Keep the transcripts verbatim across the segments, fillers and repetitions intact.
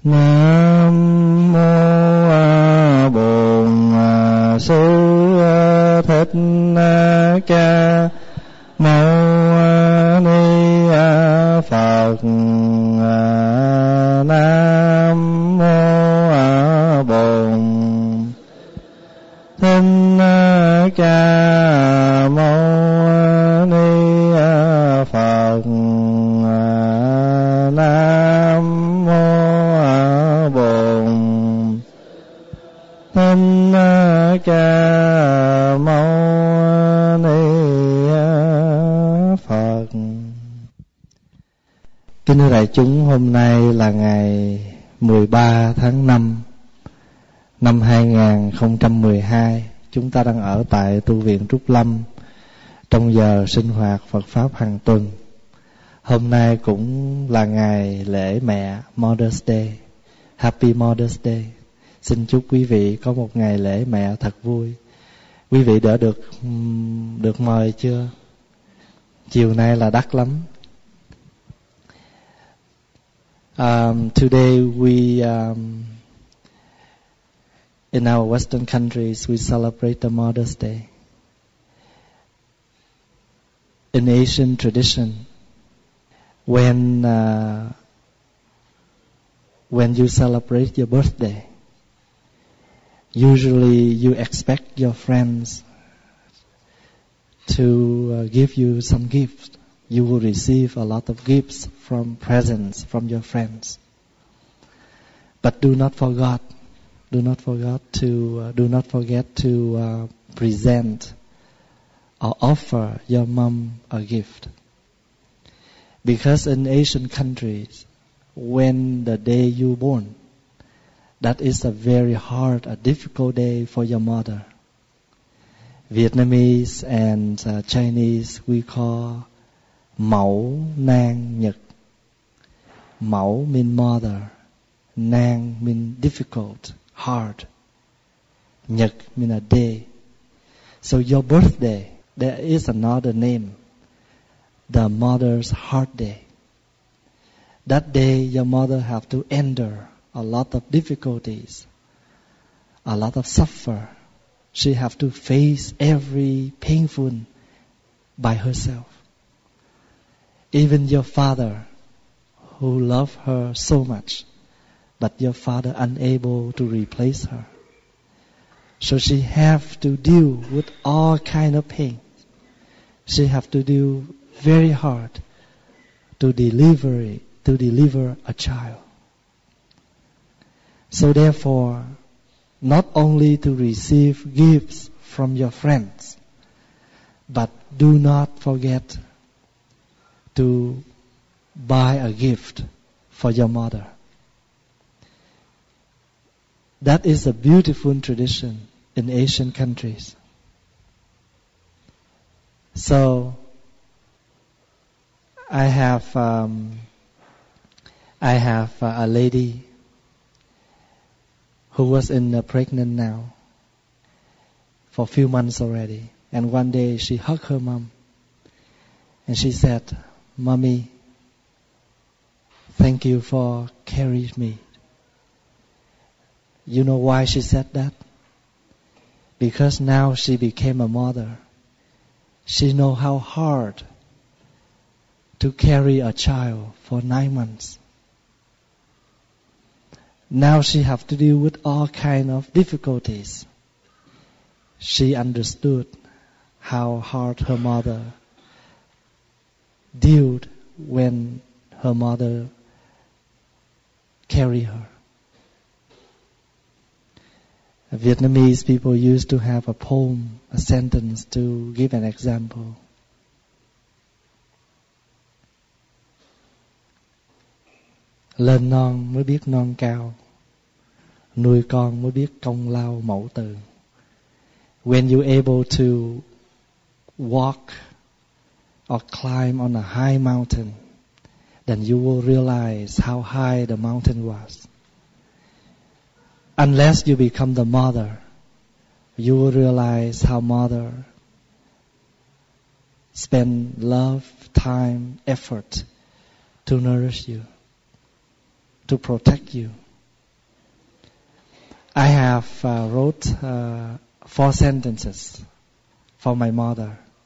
Nam mô Bổn Sư Thích Ca Mâu Ni Phật. Nam mô Bổn Thích Ca Mâu Ni Phật. Nam mô Bổn Thích Ca Mâu Ni Phật. Kính thưa đại chúng, hôm nay là ngày mười ba tháng năm năm hai không một hai. Chúng ta đang ở tại tu viện Trúc Lâm trong giờ sinh hoạt Phật Pháp hàng tuần. Hôm nay cũng là ngày lễ mẹ, Mother's Day. Happy Mother's Day. Xin chúc quý vị có một ngày lễ mẹ thật vui. Quý vị đã được được mời chưa? Chiều nay là đắt lắm. Um, today we um, in our Western countries we celebrate the Mother's Day. In Asian tradition, when uh, when you celebrate your birthday, usually you expect your friends to uh, give you some gifts. You will receive a lot of gifts from presents from your friends. But do not forget, do not forget to uh, do not forget to uh, present or offer your mom a gift. Because in Asian countries, when the day you born, that is a very hard, a difficult day for your mother. Vietnamese and uh, Chinese we call Mẫu Nang Nhật. Mẫu mean mother, Nang mean difficult, hard, Nhật mean a day. So your birthday, there is another name, the mother's hard day. That day your mother have to endure a lot of difficulties, a lot of suffer. She have to face every painful by herself. Even your father, who loved her so much, but your father unable to replace her. So she have to deal with all kind of pain. She have to deal very hard to deliver to deliver a child. So therefore, not only to receive gifts from your friends, but do not forget to buy a gift for your mother. That is a beautiful tradition in Asian countries. So I have um, I have uh, a lady who was in uh, pregnant now for a few months already, and one day she hugged her mom and she said, "Mommy, thank you for carrying me." You know why she said that? Because now she became a mother. She knows how hard to carry a child for nine months. Now she have to deal with all kind of difficulties. She understood how hard her mother dealt when her mother carried her. Vietnamese people used to have a poem, a sentence to give an example. Lên non mới biết non cao, nuôi con mới biết công lao mẫu tử. When you're able to walk or climb on a high mountain, then you will realize how high the mountain was. Unless you become the mother, you will realize how mother spend love, time, effort to nourish you, to protect you, have uh, wrote uh, four sentences for my mother.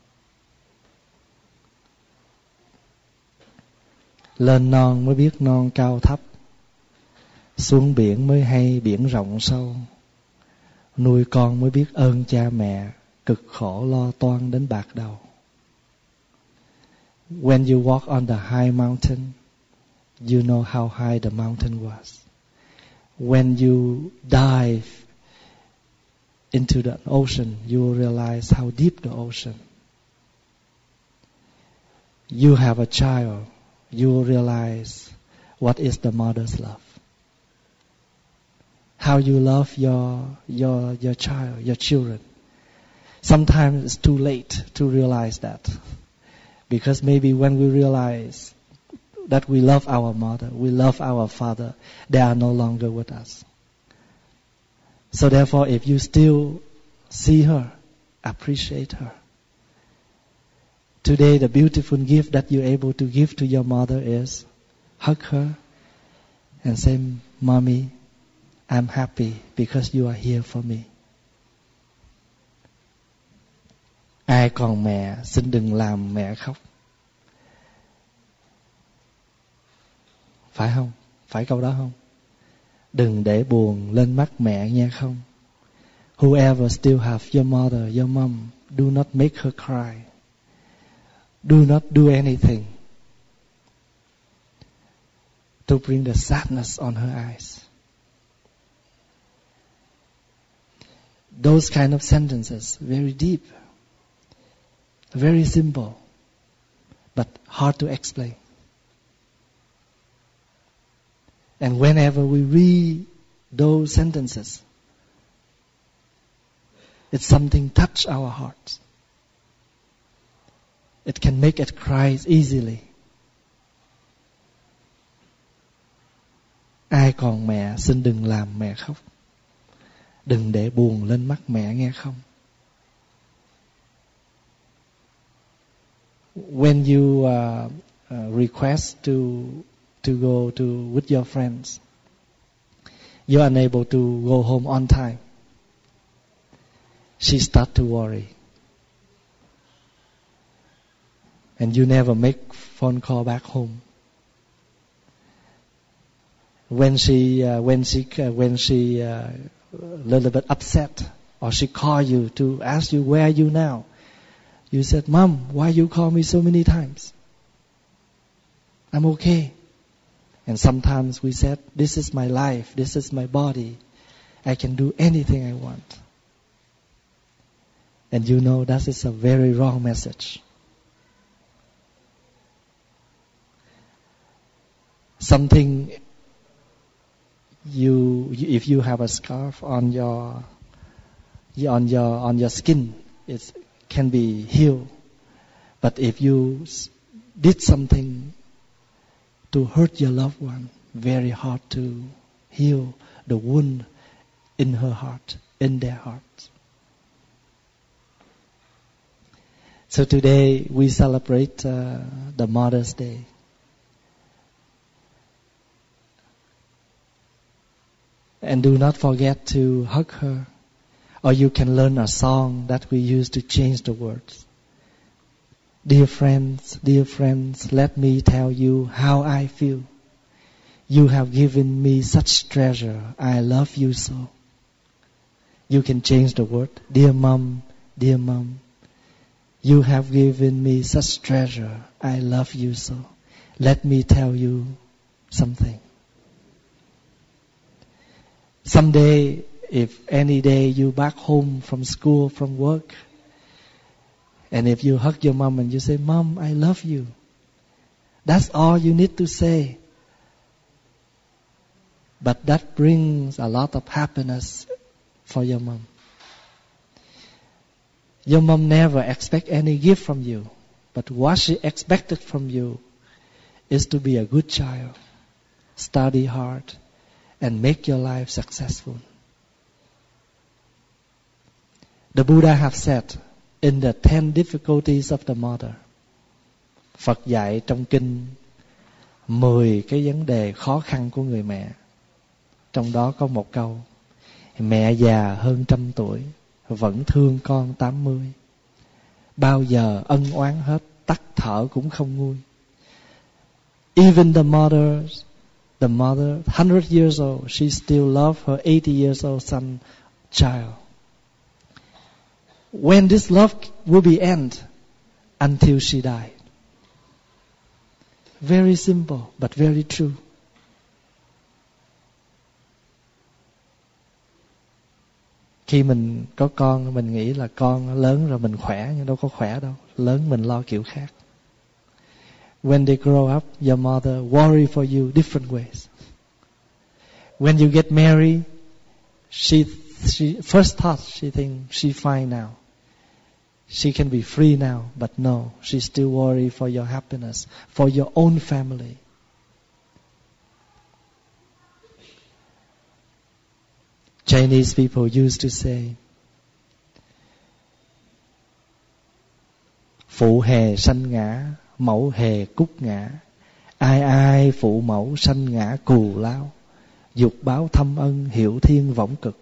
Lên non mới biết non cao thấp, xuống biển mới hay biển rộng sâu. Nuôi con mới biết ơn cha mẹ, cực khổ lo toan đến bạc đầu. When you walk on the high mountain, you know how high the mountain was. When you dive into the ocean, you will realize how deep the ocean. You have a child, you will realize what is the mother's love. How you love your your your child, your children. Sometimes it's too late to realize that. Because maybe when we realize that we love our mother, we love our father, they are no longer with us. So therefore, if you still see her, appreciate her. Today, the beautiful gift that you're able to give to your mother is hug her and say, Mommy, I'm happy because you are here for me. Ai còn mẹ, xin đừng làm mẹ khóc. Phải không? Phải câu đó không? Đừng để buồn lên mắt mẹ nghe không? Whoever still have your mother, your mom, do not make her cry. Do not do anything to bring the sadness on her eyes. Those kind of sentences, very deep, very simple, but hard to explain. And whenever we read those sentences, it's something touch our hearts. It can make it cry easily. Ai còn mẹ, xin đừng làm mẹ khóc. Đừng để buồn lên mắt mẹ nghe không? When you uh, uh, request to to go to with your friends, you're unable to go home on time. She start to worry. And you never make phone call back home. When she uh, when she uh, when she uh, a little bit upset, or she call you to ask you where are you now, you said, Mom, why you call me so many times? I'm okay. And sometimes we said, this is my life, this is my body, I can do anything I want. And you know that is a very wrong message. Something you, if you have a scarf on your, on your, on your skin, it can be healed. But if you did something to hurt your loved one, very hard to heal the wound in her heart, in their heart. So today we celebrate uh, the Mother's Day. And do not forget to hug her. Or you can learn a song that we use to change the words. Dear friends, dear friends, let me tell you how I feel. You have given me such treasure. I love you so. You can change the word. Dear mom, dear mom, you have given me such treasure. I love you so. Let me tell you something. Someday, if any day you back home from school, from work, and if you hug your mom and you say, Mom, I love you. That's all you need to say. But that brings a lot of happiness for your mom. Your mom never expect any gift from you. But what she expected from you is to be a good child, study hard, and make your life successful. The Buddha have said, in the ten difficulties of the mother, Phật dạy trong kinh mười cái vấn đề khó khăn của người mẹ. Trong đó có một câu, Mẹ già hơn trăm tuổi vẫn thương con tám mươi. Bao giờ ân oán hết, tắt thở cũng không nguôi. Even the mother, the mother, one hundred years old, she still loves her eighty years old son, child. When this love will be end? Until she died. Very simple, but very true. Khi mình có con, mình nghĩ là con lớn rồi mình khỏe, nhưng đâu có khỏe đâu. Lớn mình lo kiểu khác. When they grow up, your mother worry for you different ways. When you get married, she, she first thought she think she fine now. She can be free now, but no, she still worry for your happiness, for your own family. Chinese people used to say, phụ hề sanh ngã, mẫu hề cúc ngã. Ai ai phụ mẫu sanh ngã cù lao. Dục báo thâm ân, hiểu thiên võng cực.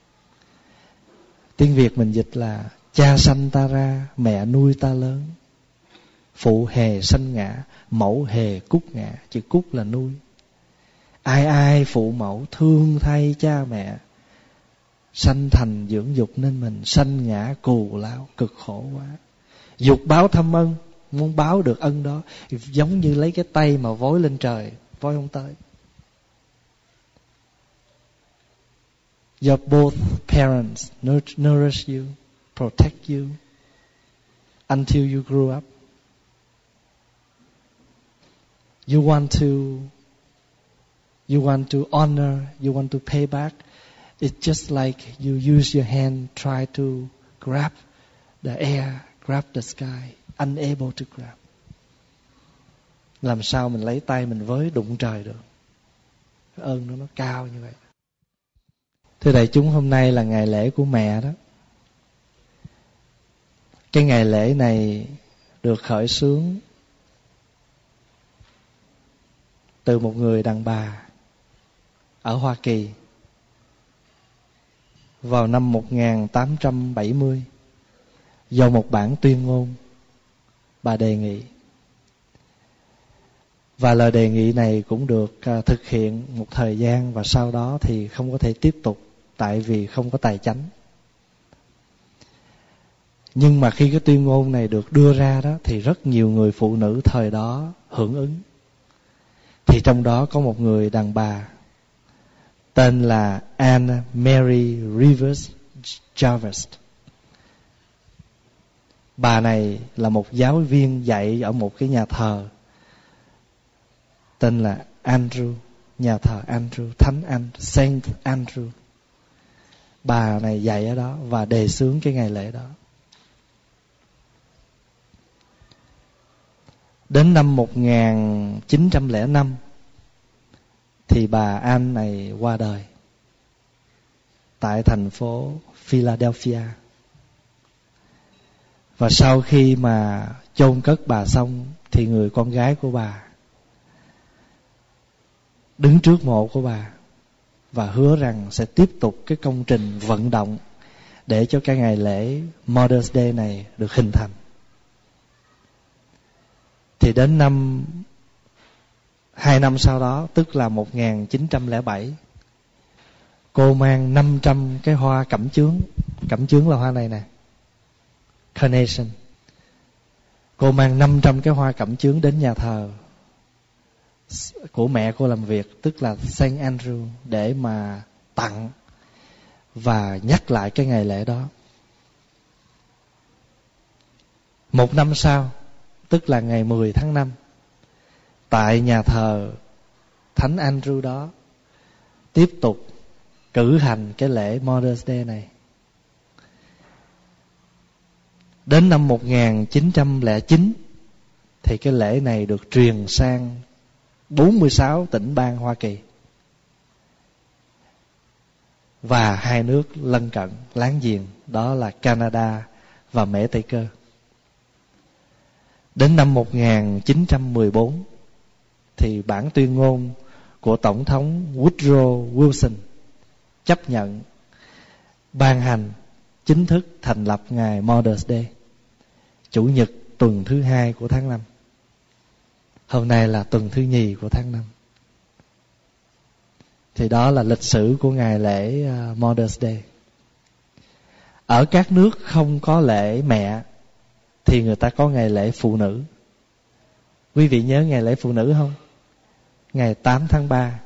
Tiếng Việt mình dịch là cha sanh ta ra, mẹ nuôi ta lớn. Phụ hề sanh ngã, mẫu hề cúc ngã. Chữ cúc là nuôi. Ai ai phụ mẫu thương thay cha mẹ, sanh thành dưỡng dục nên mình sanh ngã cù lao, cực khổ quá. Dục báo thâm ân, muốn báo được ân đó, giống như lấy cái tay mà vối lên trời, vối không tới. Your both parents nourish you, protect you until you grew up. You want to, you want to honor, you want to pay back. It's just like you use your hand, try to grab the air, grab the sky, unable to grab. Làm sao mình lấy tay mình với đụng trời được? Cái ơn nó nó cao như vậy. Thưa đại chúng, hôm nay là ngày lễ của mẹ đó. Cái ngày lễ này được khởi xướng từ một người đàn bà ở Hoa Kỳ vào năm một nghìn tám trăm bảy mươi. Do một bản tuyên ngôn bà đề nghị. Và lời đề nghị này cũng được thực hiện một thời gian, và sau đó thì không có thể tiếp tục tại vì không có tài chánh. Nhưng mà khi cái tuyên ngôn này được đưa ra đó thì rất nhiều người phụ nữ thời đó hưởng ứng. Thì trong đó có một người đàn bà tên là Anne Mary Rivers Jarvis. Bà này là một giáo viên dạy ở một cái nhà thờ tên là Andrew, nhà thờ Andrew, Thánh Anh, Saint Andrew. Bà này dạy ở đó và đề xướng cái ngày lễ đó. Đến năm một nghìn chín trăm lẻ năm thì bà Anne này qua đời tại thành phố Philadelphia. Và sau khi mà chôn cất bà xong thì người con gái của bà đứng trước mộ của bà và hứa rằng sẽ tiếp tục cái công trình vận động để cho cái ngày lễ Mother's Day này được hình thành. Thì đến năm hai năm sau đó, tức là một nghìn chín trăm lẻ bảy, cô mang năm trăm cái hoa cẩm chướng. Cẩm chướng là hoa này nè, Carnation. Cô mang năm trăm cái hoa cẩm chướng đến nhà thờ của mẹ cô làm việc, tức là Saint Andrew, để mà tặng và nhắc lại cái ngày lễ đó. Một năm sau, tức là ngày mười tháng năm, tại nhà thờ Thánh Andrew đó tiếp tục cử hành cái lễ Mother's Day này. Đến năm một nghìn chín trăm lẻ chín thì cái lễ này được truyền sang bốn mươi sáu tỉnh bang Hoa Kỳ và hai nước lân cận láng giềng, đó là Canada và Mễ Tây Cơ. Đến năm một nghìn chín trăm mười bốn thì bản tuyên ngôn của Tổng thống Woodrow Wilson chấp nhận ban hành chính thức thành lập ngày Mother's Day, Chủ nhật tuần thứ hai của tháng năm. Hôm nay là tuần thứ nhì của tháng năm. Thì đó là lịch sử của ngày lễ uh, Mother's Day. Ở các nước không có lễ mẹ thì người ta có ngày lễ phụ nữ. Quý vị nhớ ngày lễ phụ nữ không? Ngày tám tháng ba.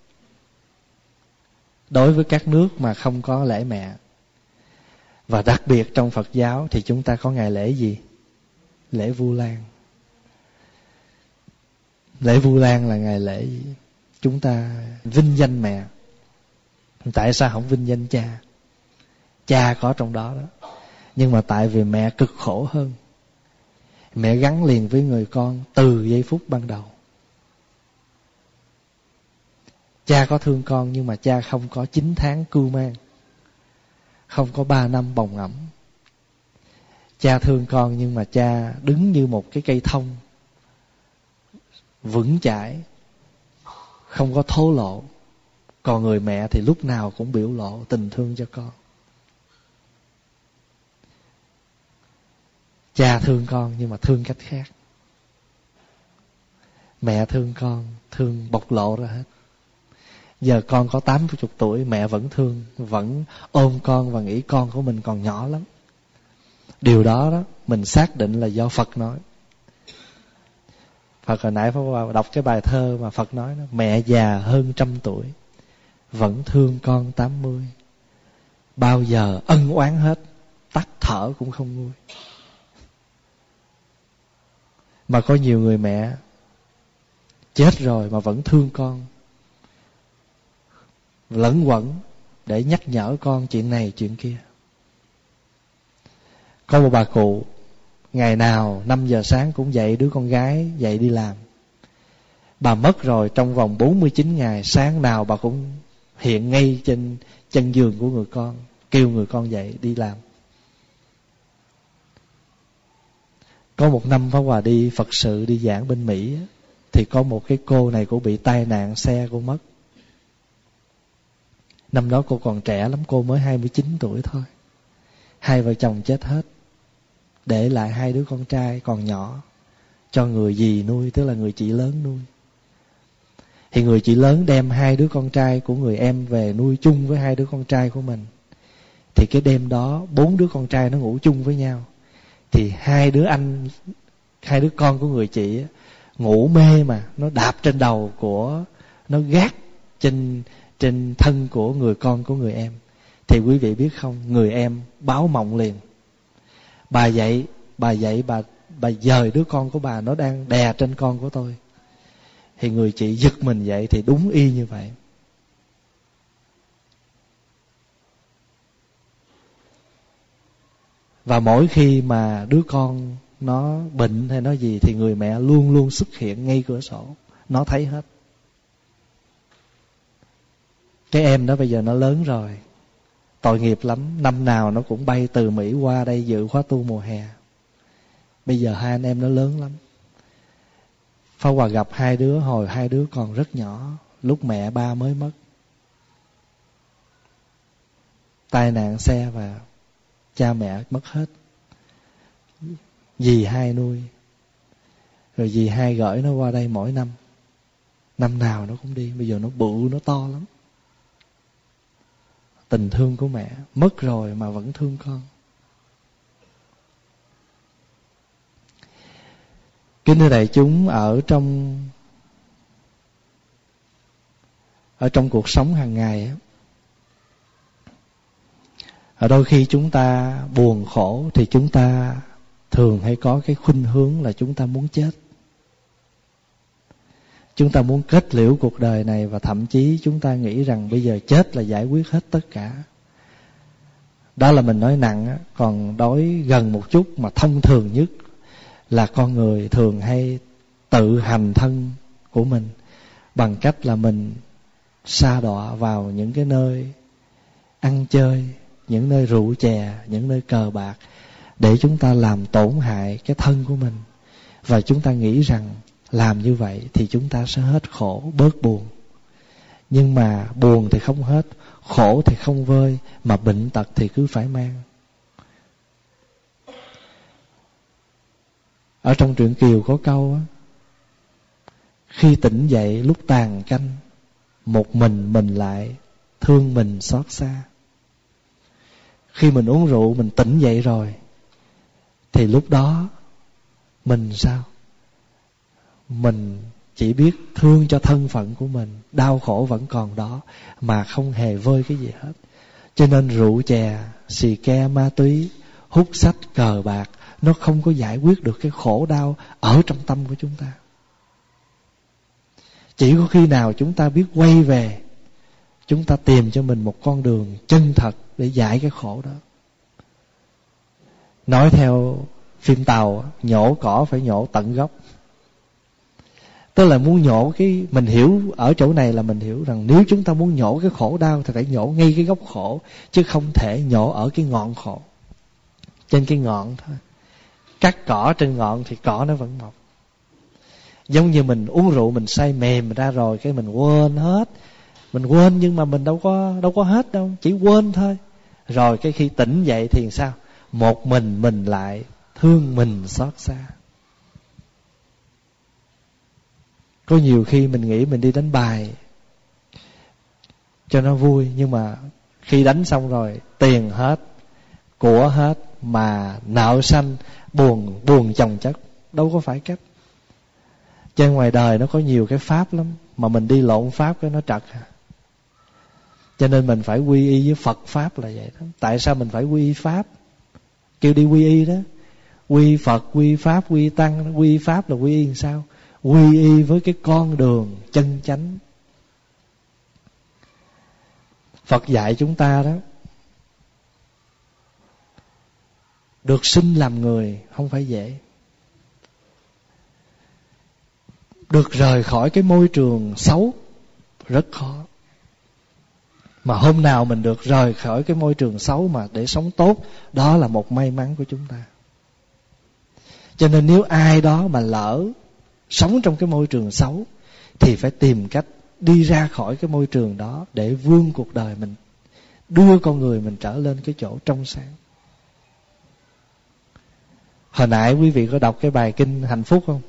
Đối với các nước mà không có lễ mẹ. Và đặc biệt trong Phật giáo thì chúng ta có ngày lễ gì? Lễ Vu Lan. Lễ Vu Lan là ngày lễ gì? Chúng ta vinh danh mẹ. Tại sao không vinh danh cha? Cha có trong đó đó. Nhưng mà tại vì mẹ cực khổ hơn. Mẹ gắn liền với người con từ giây phút ban đầu. Cha có thương con nhưng mà cha không có chín tháng cưu mang, không có ba năm bồng ẵm. Cha thương con nhưng mà cha đứng như một cái cây thông, vững chãi, không có thô lộ. Còn người mẹ thì lúc nào cũng biểu lộ tình thương cho con. Cha thương con nhưng mà thương cách khác. Mẹ thương con, thương bộc lộ ra hết. Giờ con có tám mươi tuổi, mẹ vẫn thương, vẫn ôm con và nghĩ con của mình còn nhỏ lắm. Điều đó đó mình xác định là do Phật nói. Phật hồi nãy Pháp đọc cái bài thơ mà Phật nói đó, mẹ già hơn trăm tuổi vẫn thương con tám mươi, bao giờ ân oán hết, tắt thở cũng không nguôi. Mà có nhiều người mẹ chết rồi mà vẫn thương con, lẫn quẩn để nhắc nhở con chuyện này chuyện kia. Có một bà cụ ngày nào năm giờ sáng cũng dậy đứa con gái dậy đi làm. Bà mất rồi, trong vòng bốn mươi chín ngày sáng nào bà cũng hiện ngay trên chân giường của người con, kêu người con dậy đi làm. Có một năm Pháp Hòa đi Phật sự, đi giảng bên Mỹ, thì có một cái cô này cô bị tai nạn xe, cô mất. Năm đó cô còn trẻ lắm, cô mới hai mươi chín tuổi thôi. Hai vợ chồng chết hết, để lại hai đứa con trai còn nhỏ cho người dì nuôi, tức là người chị lớn nuôi. Thì người chị lớn đem hai đứa con trai của người em về nuôi chung với hai đứa con trai của mình. Thì cái đêm đó bốn đứa con trai nó ngủ chung với nhau. Thì hai đứa anh, hai đứa con của người chị ngủ mê mà nó đạp trên đầu của, nó gác trên trên thân của người con của người em. Thì quý vị biết không, người em báo mộng liền. Bà dậy, bà dậy bà bà dời đứa con của bà, nó đang đè trên con của tôi. Thì người chị giật mình dậy, thì đúng y như vậy. Và mỗi khi mà đứa con nó bệnh hay nó gì thì người mẹ luôn luôn xuất hiện ngay cửa sổ, nó thấy hết. Cái em đó bây giờ nó lớn rồi, tội nghiệp lắm, năm nào nó cũng bay từ Mỹ qua đây dự khóa tu mùa hè. Bây giờ hai anh em nó lớn lắm. Pháp Hòa gặp hai đứa hồi hai đứa còn rất nhỏ, lúc mẹ ba mới mất, tai nạn xe và cha mẹ mất hết. Dì hai nuôi, rồi dì hai gửi nó qua đây mỗi năm, năm nào nó cũng đi. Bây giờ nó bự, nó to lắm. Tình thương của mẹ, mất rồi mà vẫn thương con. Kính thưa đại chúng, ở trong ở trong cuộc sống hàng ngày, ở đôi khi chúng ta buồn khổ thì chúng ta thường hay có cái khuynh hướng là chúng ta muốn chết. Chúng ta muốn kết liễu cuộc đời này, và thậm chí chúng ta nghĩ rằng bây giờ chết là giải quyết hết tất cả. Đó là mình nói nặng á. Còn đối gần một chút mà thông thường nhất là con người thường hay tự hành thân của mình bằng cách là mình sa đọa vào những cái nơi ăn chơi, những nơi rượu chè, những nơi cờ bạc, để chúng ta làm tổn hại cái thân của mình. Và chúng ta nghĩ rằng làm như vậy thì chúng ta sẽ hết khổ, bớt buồn. Nhưng mà buồn thì không hết, khổ thì không vơi, mà bệnh tật thì cứ phải mang. Ở trong truyện Kiều có câu á, khi tỉnh dậy lúc tàn canh, một mình mình lại thương mình xót xa. Khi mình uống rượu, mình tỉnh dậy rồi, thì lúc đó mình sao? Mình chỉ biết thương cho thân phận của mình, đau khổ vẫn còn đó, mà không hề vơi cái gì hết. Cho nên rượu chè, xì ke, ma túy, hút sách, cờ bạc, nó không có giải quyết được cái khổ đau ở trong tâm của chúng ta. Chỉ có khi nào chúng ta biết quay về, chúng ta tìm cho mình một con đường chân thật để giải cái khổ đó. Nói theo phim Tàu, nhổ cỏ phải nhổ tận gốc. Tức là muốn nhổ cái, mình hiểu ở chỗ này là mình hiểu rằng nếu chúng ta muốn nhổ cái khổ đau thì phải nhổ ngay cái gốc khổ, chứ không thể nhổ ở cái ngọn khổ. Trên cái ngọn thôi. Cắt cỏ trên ngọn thì cỏ nó vẫn mọc. Giống như mình uống rượu, mình say mềm ra rồi, cái mình quên hết. Mình quên nhưng mà mình đâu có đâu có hết đâu, chỉ quên thôi. Rồi cái khi tỉnh dậy thì sao? Một mình mình lại thương mình xót xa. Có nhiều khi mình nghĩ mình đi đánh bài cho nó vui, nhưng mà khi đánh xong rồi tiền hết, của hết, mà nợ sanh, buồn buồn chồng chất, đâu có phải cách. Trên ngoài đời nó có nhiều cái pháp lắm, mà mình đi lộn pháp cái nó trật. Cho nên mình phải quy y với Phật pháp là vậy đó. Tại sao mình phải quy y pháp? Kêu đi quy y đó. Quy Phật, quy Pháp, quy Tăng. Quy Pháp là quy y làm sao? Quy y với cái con đường chân chánh. Phật dạy chúng ta đó, được sinh làm người không phải dễ. Được rời khỏi cái môi trường xấu rất khó. Mà hôm nào mình được rời khỏi cái môi trường xấu mà để sống tốt, đó là một may mắn của chúng ta. Cho nên nếu ai đó mà lỡ sống trong cái môi trường xấu, thì phải tìm cách đi ra khỏi cái môi trường đó để vươn cuộc đời mình, đưa con người mình trở lên cái chỗ trong sáng. Hồi nãy quý vị có đọc cái bài kinh hạnh phúc không?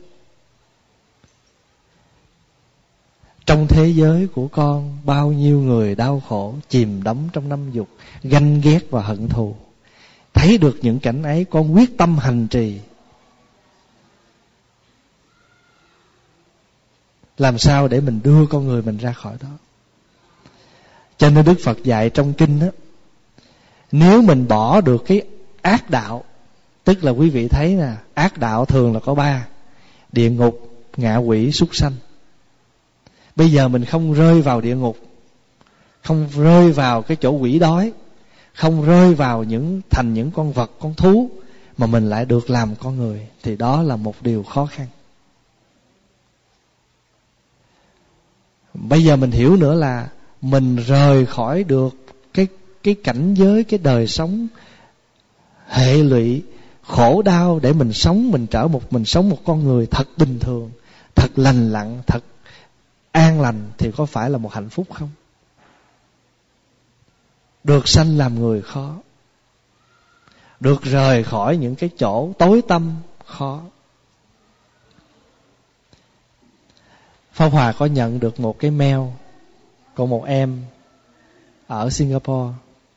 Trong thế giới của con, bao nhiêu người đau khổ, chìm đắm trong năm dục, ganh ghét và hận thù. Thấy được những cảnh ấy, con quyết tâm hành trì. Làm sao để mình đưa con người mình ra khỏi đó. Cho nên Đức Phật dạy trong kinh đó, nếu mình bỏ được cái ác đạo, tức là quý vị thấy nè, ác đạo thường là có ba: địa ngục, ngạ quỷ, súc sanh. Bây giờ mình không rơi vào địa ngục, không rơi vào cái chỗ quỷ đói, không rơi vào những thành những con vật, con thú, mà mình lại được làm con người, thì đó là một điều khó khăn. Bây giờ mình hiểu nữa là mình rời khỏi được cái cái cảnh giới, cái đời sống hệ lụy khổ đau, để mình sống, mình trở một mình sống một con người thật bình thường, thật lành lặn, thật an lành, thì có phải là một hạnh phúc không? Được sanh làm người khó, được rời khỏi những cái chỗ tối tăm khó. Pháp Hòa có nhận được một cái mail của một em ở Singapore,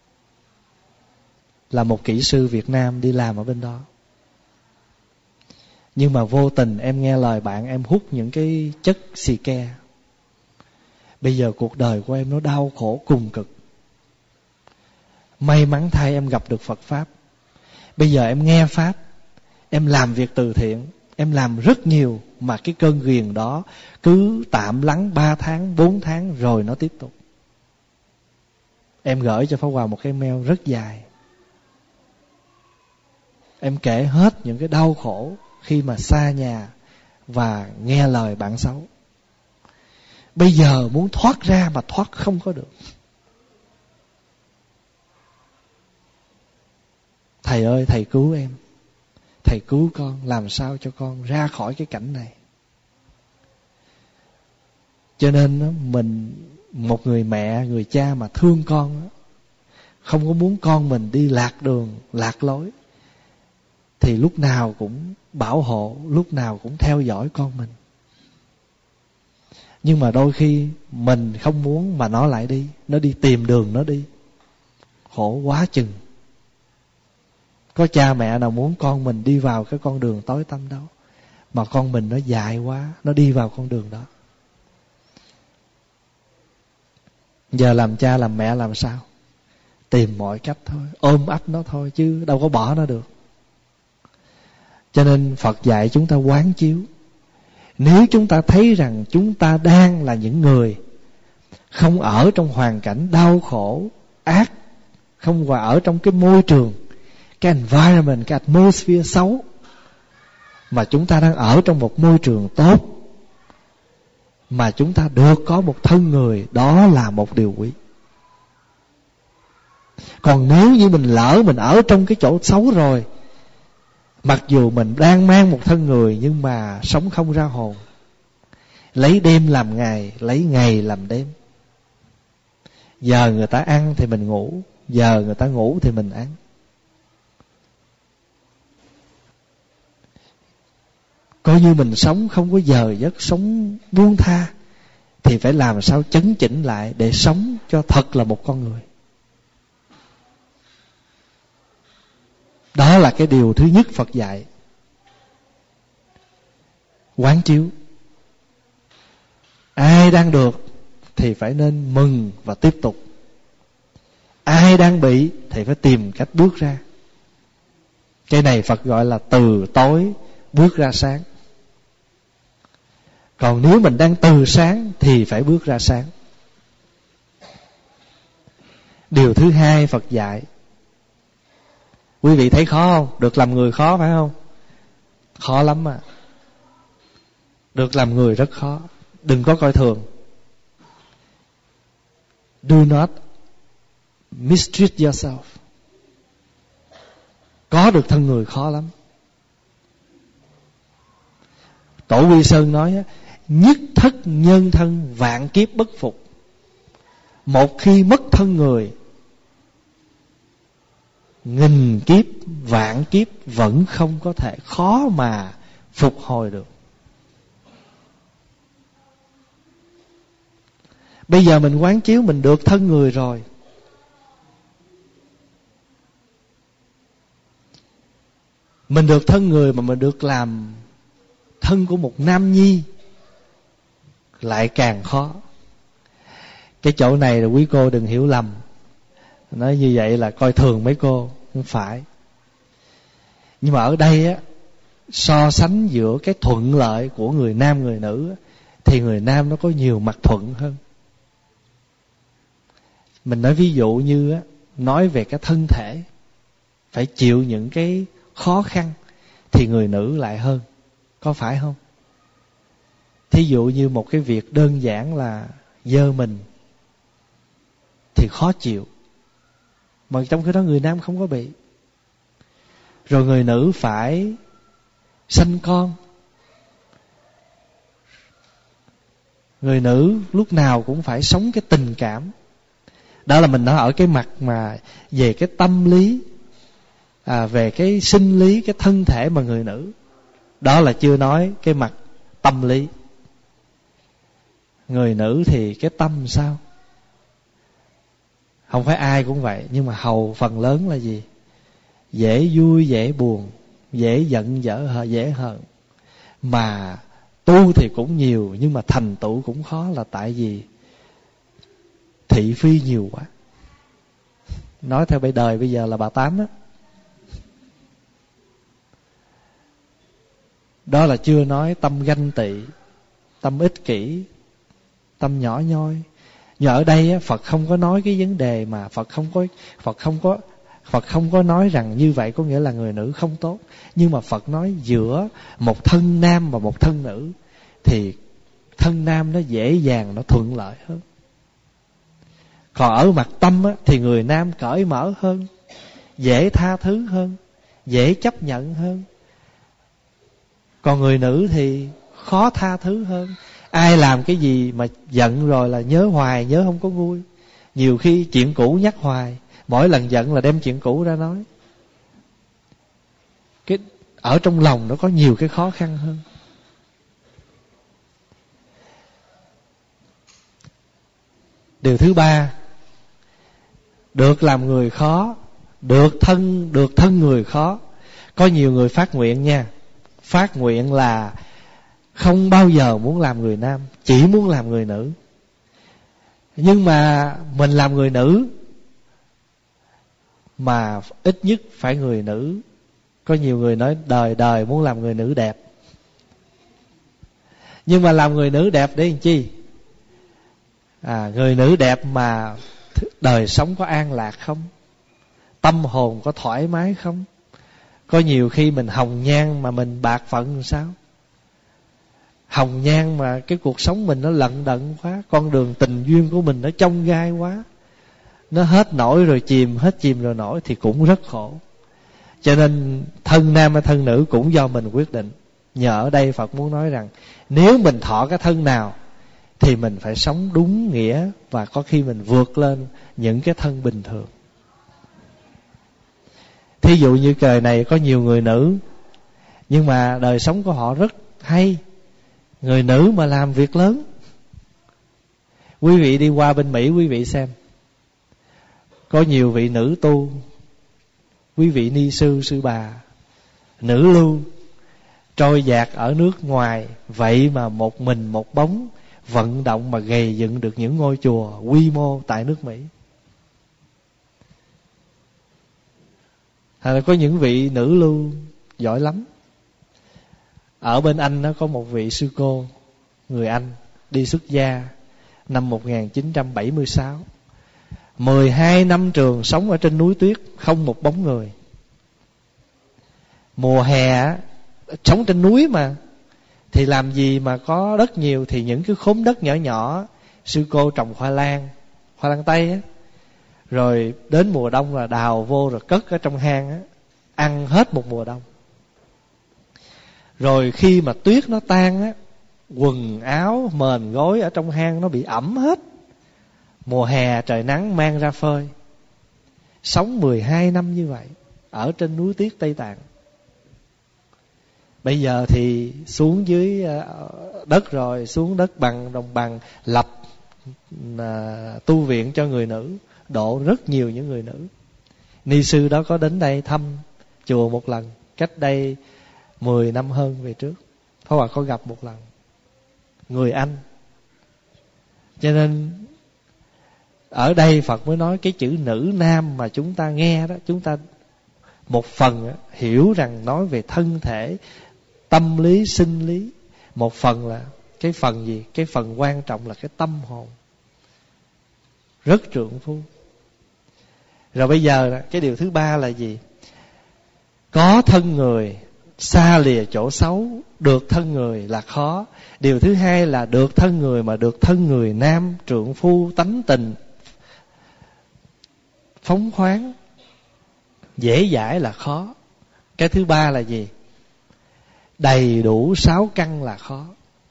là một kỹ sư Việt Nam đi làm ở bên đó. Nhưng mà vô tình em nghe lời bạn em hút những cái chất xì ke. Bây giờ cuộc đời của em nó đau khổ cùng cực. May mắn thay em gặp được Phật Pháp. Bây giờ em nghe Pháp, em làm việc từ thiện, em làm rất nhiều, mà cái cơn ghiền đó cứ tạm lắng ba tháng, bốn tháng rồi nó tiếp tục. Em gửi cho Pháp Hòa một cái mail rất dài. Em kể hết những cái đau khổ khi mà xa nhà và nghe lời bạn xấu. Bây giờ muốn thoát ra mà thoát không có được. Thầy ơi, thầy cứu em, thầy cứu con, làm sao cho con ra khỏi cái cảnh này. Cho nên mình Một người mẹ, người cha mà thương con, không có muốn con mình đi lạc đường, lạc lối, thì lúc nào cũng bảo hộ, lúc nào cũng theo dõi con mình. Nhưng mà đôi khi mình không muốn mà nó lại đi, nó đi tìm đường nó đi, khổ quá chừng. Có cha mẹ nào muốn con mình đi vào cái con đường tối tăm đâu, mà con mình nó dại quá, nó đi vào con đường đó. Giờ làm cha làm mẹ làm sao? Tìm mọi cách thôi, ôm ấp nó thôi, chứ đâu có bỏ nó được. Cho nên Phật dạy chúng ta quán chiếu. Nếu chúng ta thấy rằng chúng ta đang là những người không ở trong hoàn cảnh đau khổ, ác, không và ở trong cái môi trường, cái environment, cái atmosphere xấu, mà chúng ta đang ở trong một môi trường tốt, mà chúng ta được có một thân người, đó là một điều quý. Còn nếu như mình lỡ mình ở trong cái chỗ xấu rồi, mặc dù mình đang mang một thân người, nhưng mà sống không ra hồn, lấy đêm làm ngày, lấy ngày làm đêm. Giờ người ta ăn thì mình ngủ, giờ người ta ngủ thì mình ăn. Coi như mình sống không có giờ giấc, sống buông tha, thì phải làm sao chấn chỉnh lại để sống cho thật là một con người. Đó là cái điều thứ nhất Phật dạy. Quán chiếu. Ai đang được thì phải nên mừng và tiếp tục. Ai đang bị thì phải tìm cách bước ra. Cái này Phật gọi là từ tối bước ra sáng. Còn nếu mình đang từ sáng thì phải bước ra sáng. Điều thứ hai Phật dạy. Quý vị thấy khó không? Được làm người khó phải không? Khó lắm à. Được làm người rất khó. Đừng có coi thường. Do not mistreat yourself. Có được thân người khó lắm. Tổ Quy Sơn nói, nhất thất nhân thân vạn kiếp bất phục. Một khi mất thân người, nghìn kiếp, vạn kiếp vẫn không có thể, khó mà phục hồi được. Bây giờ mình quán chiếu mình được thân người rồi, mình được thân người mà mình được làm thân của một nam nhi lại càng khó. Cái chỗ này là quý cô đừng hiểu lầm, nói như vậy là coi thường mấy cô, không phải. Nhưng mà ở đây á, so sánh giữa cái thuận lợi của người nam người nữ, thì người nam nó có nhiều mặt thuận hơn. Mình nói ví dụ như á, nói về cái thân thể phải chịu những cái khó khăn, thì người nữ lại hơn, có phải không? Thí dụ như một cái việc đơn giản là dơ mình thì khó chịu, mà trong cái đó người nam không có bị. Rồi người nữ phải sanh con, người nữ lúc nào cũng phải sống cái tình cảm. Đó là mình nói ở cái mặt mà về cái tâm lý, à, về cái sinh lý, cái thân thể mà người nữ. Đó là chưa nói cái mặt tâm lý. Người nữ thì cái tâm sao? Không phải ai cũng vậy, nhưng mà hầu phần lớn là gì? Dễ vui, dễ buồn, dễ giận, dở, dễ hờn. Mà tu thì cũng nhiều, nhưng mà thành tựu cũng khó, là tại vì thị phi nhiều quá. Nói theo bây đời bây giờ là bà Tám đó. Đó là chưa nói tâm ganh tị, tâm ích kỷ, tâm nhỏ nhoi. Nhưng ở đây á, Phật không có nói cái vấn đề mà Phật không có Phật không có Phật không có nói rằng như vậy có nghĩa là người nữ không tốt. Nhưng mà Phật nói giữa một thân nam và một thân nữ thì thân nam nó dễ dàng, nó thuận lợi hơn. Còn ở mặt tâm á, thì người nam cởi mở hơn, dễ tha thứ hơn, dễ chấp nhận hơn. Còn người nữ thì khó tha thứ hơn, Ai làm cái gì mà giận rồi là nhớ hoài, nhớ không có vui. Nhiều khi chuyện cũ nhắc hoài, mỗi lần giận là đem chuyện cũ ra nói. Cái ở trong lòng nó có nhiều cái khó khăn hơn. Điều thứ ba, được làm người khó, được thân được thân người khó. Có nhiều người phát nguyện nha, phát nguyện là không bao giờ muốn làm người nam, chỉ muốn làm người nữ. Nhưng mà mình làm người nữ mà ít nhất phải người nữ. Có nhiều người nói đời đời muốn làm người nữ đẹp. Nhưng mà làm người nữ đẹp để làm chi? À, người nữ đẹp mà đời sống có an lạc không? Tâm hồn có thoải mái không? Có nhiều khi mình hồng nhan mà mình bạc phận làm sao? Hồng nhan mà cái cuộc sống mình nó lận đận quá, con đường tình duyên của mình nó chông gai quá, nó hết nổi rồi chìm, hết chìm rồi nổi thì cũng rất khổ. Cho nên thân nam hay thân nữ cũng do mình quyết định. Nhờ ở đây Phật muốn nói rằng nếu mình thọ cái thân nào thì mình phải sống đúng nghĩa, và có khi mình vượt lên những cái thân bình thường. Thí dụ như đời này có nhiều người nữ, nhưng mà đời sống của họ rất hay. Người nữ mà làm việc lớn. Quý vị đi qua bên Mỹ, quý vị xem, có nhiều vị nữ tu, quý vị ni sư, sư bà, nữ lưu, trôi dạt ở nước ngoài. Vậy mà một mình một bóng vận động mà gầy dựng được những ngôi chùa quy mô tại nước Mỹ. Hay là có những vị nữ lưu giỏi lắm. Ở bên Anh nó có một vị sư cô người Anh đi xuất gia năm một nghìn chín trăm bảy mươi sáu. Mười hai năm trường sống ở trên núi tuyết, không một bóng người. Mùa hè sống trên núi mà, thì làm gì mà có đất nhiều, thì những cái khóm đất nhỏ nhỏ sư cô trồng khoai lang, khoai lang tây á, rồi đến mùa đông là đào vô rồi cất ở trong hang á, ăn hết một mùa đông. Rồi khi mà tuyết nó tan á, quần áo mền gối ở trong hang nó bị ẩm hết. Mùa hè trời nắng mang ra phơi. Sống mười hai năm như vậy ở trên núi tuyết Tây Tạng. Bây giờ thì xuống dưới đất rồi, xuống đất bằng đồng bằng, lập à, tu viện cho người nữ, độ rất nhiều những người nữ. Ni sư đó có đến đây thăm chùa một lần, cách đây mười năm hơn về trước. Pháp Hòa có gặp một lần, người Anh. Cho nên ở đây Phật mới nói cái chữ nữ nam mà chúng ta nghe đó, chúng ta một phần hiểu rằng nói về thân thể, tâm lý, sinh lý. Một phần là cái phần gì? Cái phần quan trọng là cái tâm hồn. Rất trượng phu. Rồi bây giờ cái điều thứ ba là gì? Có thân người, xa lìa chỗ xấu. Được thân người là khó. Điều thứ hai là được thân người, mà được thân người nam, trượng phu, tánh tình phóng khoáng, dễ dãi là khó. Cái thứ ba là gì? Đầy đủ sáu căn là khó.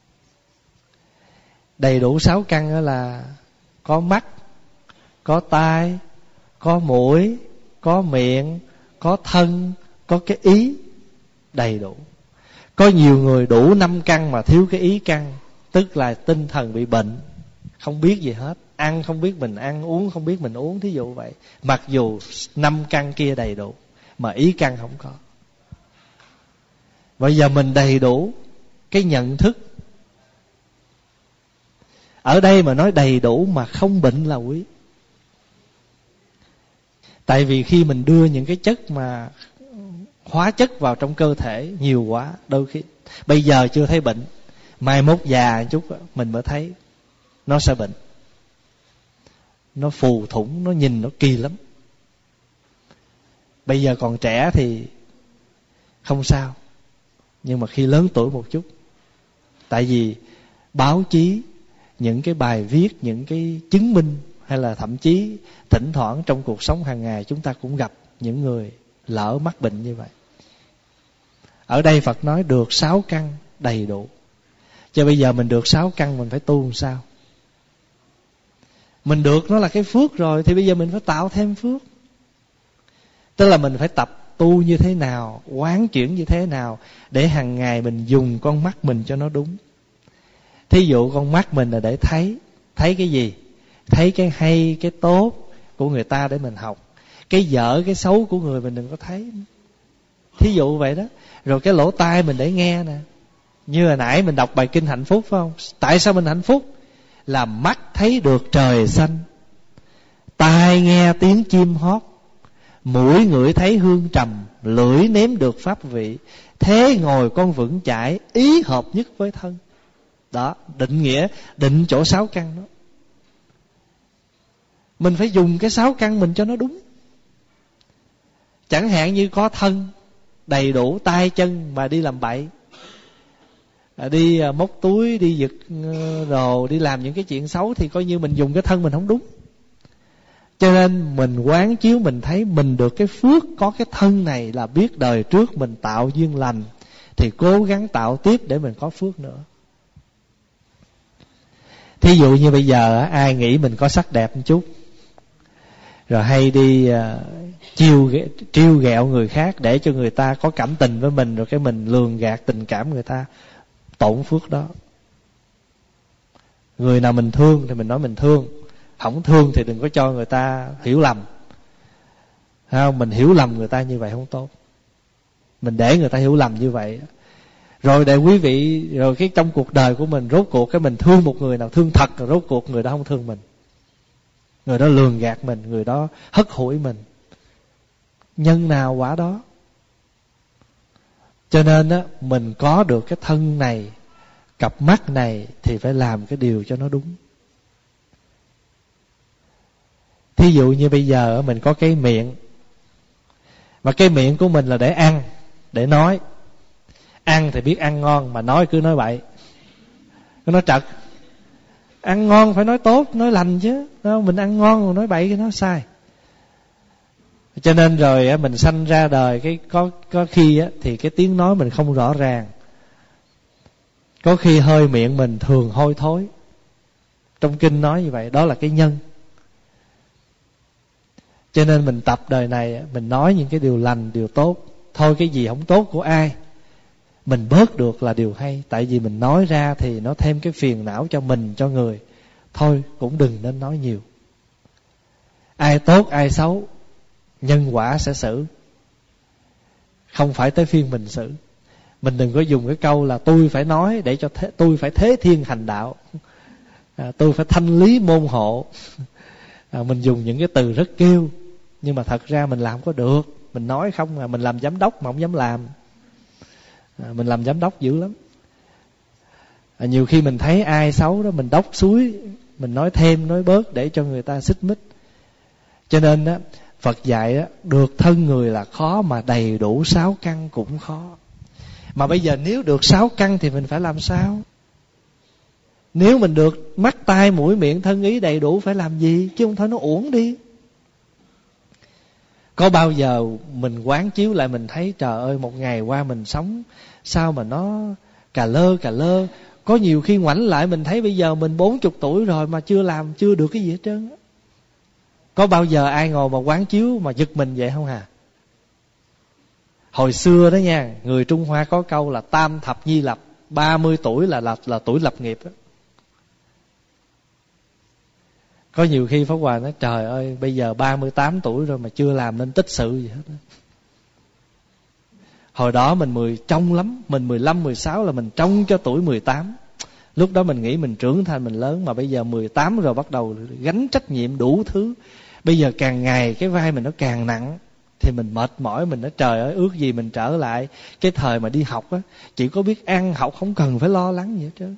Đầy đủ sáu căn đó là có mắt, có tai, có mũi, có miệng, có thân, có cái ý. Đầy đủ. Có nhiều người đủ năm căn mà thiếu cái ý căn, tức là tinh thần bị bệnh, không biết gì hết, ăn không biết mình ăn, uống không biết mình uống, thí dụ vậy. Mặc dù năm căn kia đầy đủ mà ý căn không có. Bây giờ mình đầy đủ cái nhận thức. Ở đây mà nói đầy đủ mà không bệnh là quý. Tại vì khi mình đưa những cái chất mà hóa chất vào trong cơ thể nhiều quá, đôi khi bây giờ chưa thấy bệnh, mai mốt già chút mình mới thấy nó sẽ bệnh. Nó phù thủng, nó nhìn nó kỳ lắm. Bây giờ còn trẻ thì không sao, nhưng mà khi lớn tuổi một chút, tại vì báo chí, những cái bài viết, những cái chứng minh, hay là thậm chí thỉnh thoảng trong cuộc sống hàng ngày chúng ta cũng gặp những người lỡ mắc bệnh như vậy. Ở đây Phật nói được sáu căn đầy đủ. Cho bây giờ mình được sáu căn, mình phải tu làm sao? Mình được nó là cái phước rồi, thì bây giờ mình phải tạo thêm phước. Tức là mình phải tập tu như thế nào, quán chuyển như thế nào, để hàng ngày mình dùng con mắt mình cho nó đúng. Thí dụ con mắt mình là để thấy. Thấy cái gì? Thấy cái hay, cái tốt của người ta để mình học. Cái dở, cái xấu của người mình đừng có thấy. Thí dụ vậy đó. Rồi cái lỗ tai mình để nghe nè. Như hồi nãy mình đọc bài kinh hạnh phúc phải không? Tại sao mình hạnh phúc? Là mắt thấy được trời xanh, tai nghe tiếng chim hót, mũi ngửi thấy hương trầm, lưỡi nếm được pháp vị, thế ngồi con vững chãi, ý hợp nhất với thân. Đó, định nghĩa, định chỗ sáu căn đó. Mình phải dùng cái sáu căn mình cho nó đúng. Chẳng hạn như có thân đầy đủ, tay chân mà đi làm bậy, đi móc túi, đi giật đồ, đi làm những cái chuyện xấu, thì coi như mình dùng cái thân mình không đúng. Cho nên mình quán chiếu, mình thấy mình được cái phước có cái thân này, là biết đời trước mình tạo duyên lành, thì cố gắng tạo tiếp để mình có phước nữa. Thí dụ như bây giờ ai nghĩ mình có sắc đẹp một chút, rồi hay đi uh, chiêu trêu ghẹo người khác để cho người ta có cảm tình với mình, rồi cái mình lường gạt tình cảm người ta, tổn phước đó. Người nào mình thương thì mình nói mình thương, không thương thì đừng có cho người ta hiểu lầm. Không, mình hiểu lầm người ta như vậy không tốt. Mình để người ta hiểu lầm như vậy. Rồi để quý vị, rồi cái trong cuộc đời của mình, rốt cuộc cái mình thương một người nào thương thật, rồi rốt cuộc người đó không thương mình. Người đó lường gạt mình, người đó hất hủi mình. Nhân nào quả đó. Cho nên á, mình có được cái thân này, cặp mắt này, thì phải làm cái điều cho nó đúng. Thí dụ như bây giờ mình có cái miệng, mà cái miệng của mình là để ăn, để nói. Ăn thì biết ăn ngon, mà nói cứ nói bậy, cứ nói trật. Ăn ngon phải nói tốt, nói lành chứ. Mình ăn ngon rồi nói bậy cái nó sai. Cho nên rồi mình sanh ra đời, cái có có khi á, thì cái tiếng nói mình không rõ ràng. Có khi hơi miệng mình thường hôi thối. Trong kinh nói như vậy, đó là cái nhân. Cho nên mình tập đời này, mình nói những cái điều lành, điều tốt. Thôi cái gì không tốt của ai mình bớt được là điều hay. Tại vì mình nói ra thì nó thêm cái phiền não cho mình, cho người. Thôi cũng đừng nên nói nhiều. Ai tốt ai xấu, nhân quả sẽ xử, không phải tới phiên mình xử. Mình đừng có dùng cái câu là tôi phải nói để cho thế, tôi phải thế thiên hành đạo, à, tôi phải thanh lý môn hộ. à, Mình dùng những cái từ rất kêu, nhưng mà thật ra mình làm không có được. Mình nói không à, mình làm giám đốc mà không dám làm. à, Mình làm giám đốc dữ lắm. à, Nhiều khi mình thấy ai xấu đó, mình đốc suối, mình nói thêm nói bớt để cho người ta xích mích. Cho nên đó, Phật dạy đó, được thân người là khó, mà đầy đủ sáu căn cũng khó. Mà bây giờ nếu được sáu căn thì mình phải làm sao? Nếu mình được mắt tai mũi miệng thân ý đầy đủ phải làm gì? Chứ không thôi nó uổng đi. Có bao giờ mình quán chiếu lại mình thấy trời ơi, một ngày qua mình sống sao mà nó cà lơ cà lơ. Có nhiều khi ngoảnh lại mình thấy bây giờ mình bốn chục tuổi rồi mà chưa làm, chưa được cái gì hết trơn á. Có bao giờ ai ngồi mà quán chiếu mà giật mình vậy không hả? Hồi xưa đó nha, người Trung Hoa có câu là tam thập nhi lập, ba mươi tuổi là, là, là tuổi lập nghiệp đó. Có nhiều khi Pháp Hòa nói trời ơi, bây giờ ba mươi tám tuổi rồi mà chưa làm nên tích sự gì hết đó. Hồi đó mình mười trong lắm, mình mười lăm, mười sáu là mình trong cho tuổi mười tám. Lúc đó mình nghĩ mình trưởng thành, mình lớn, mà bây giờ mười tám rồi bắt đầu gánh trách nhiệm đủ thứ. Bây giờ càng ngày cái vai mình nó càng nặng, thì mình mệt mỏi, mình nói trời ơi, ước gì mình trở lại cái thời mà đi học á, chỉ có biết ăn học, không cần phải lo lắng gì hết trơn.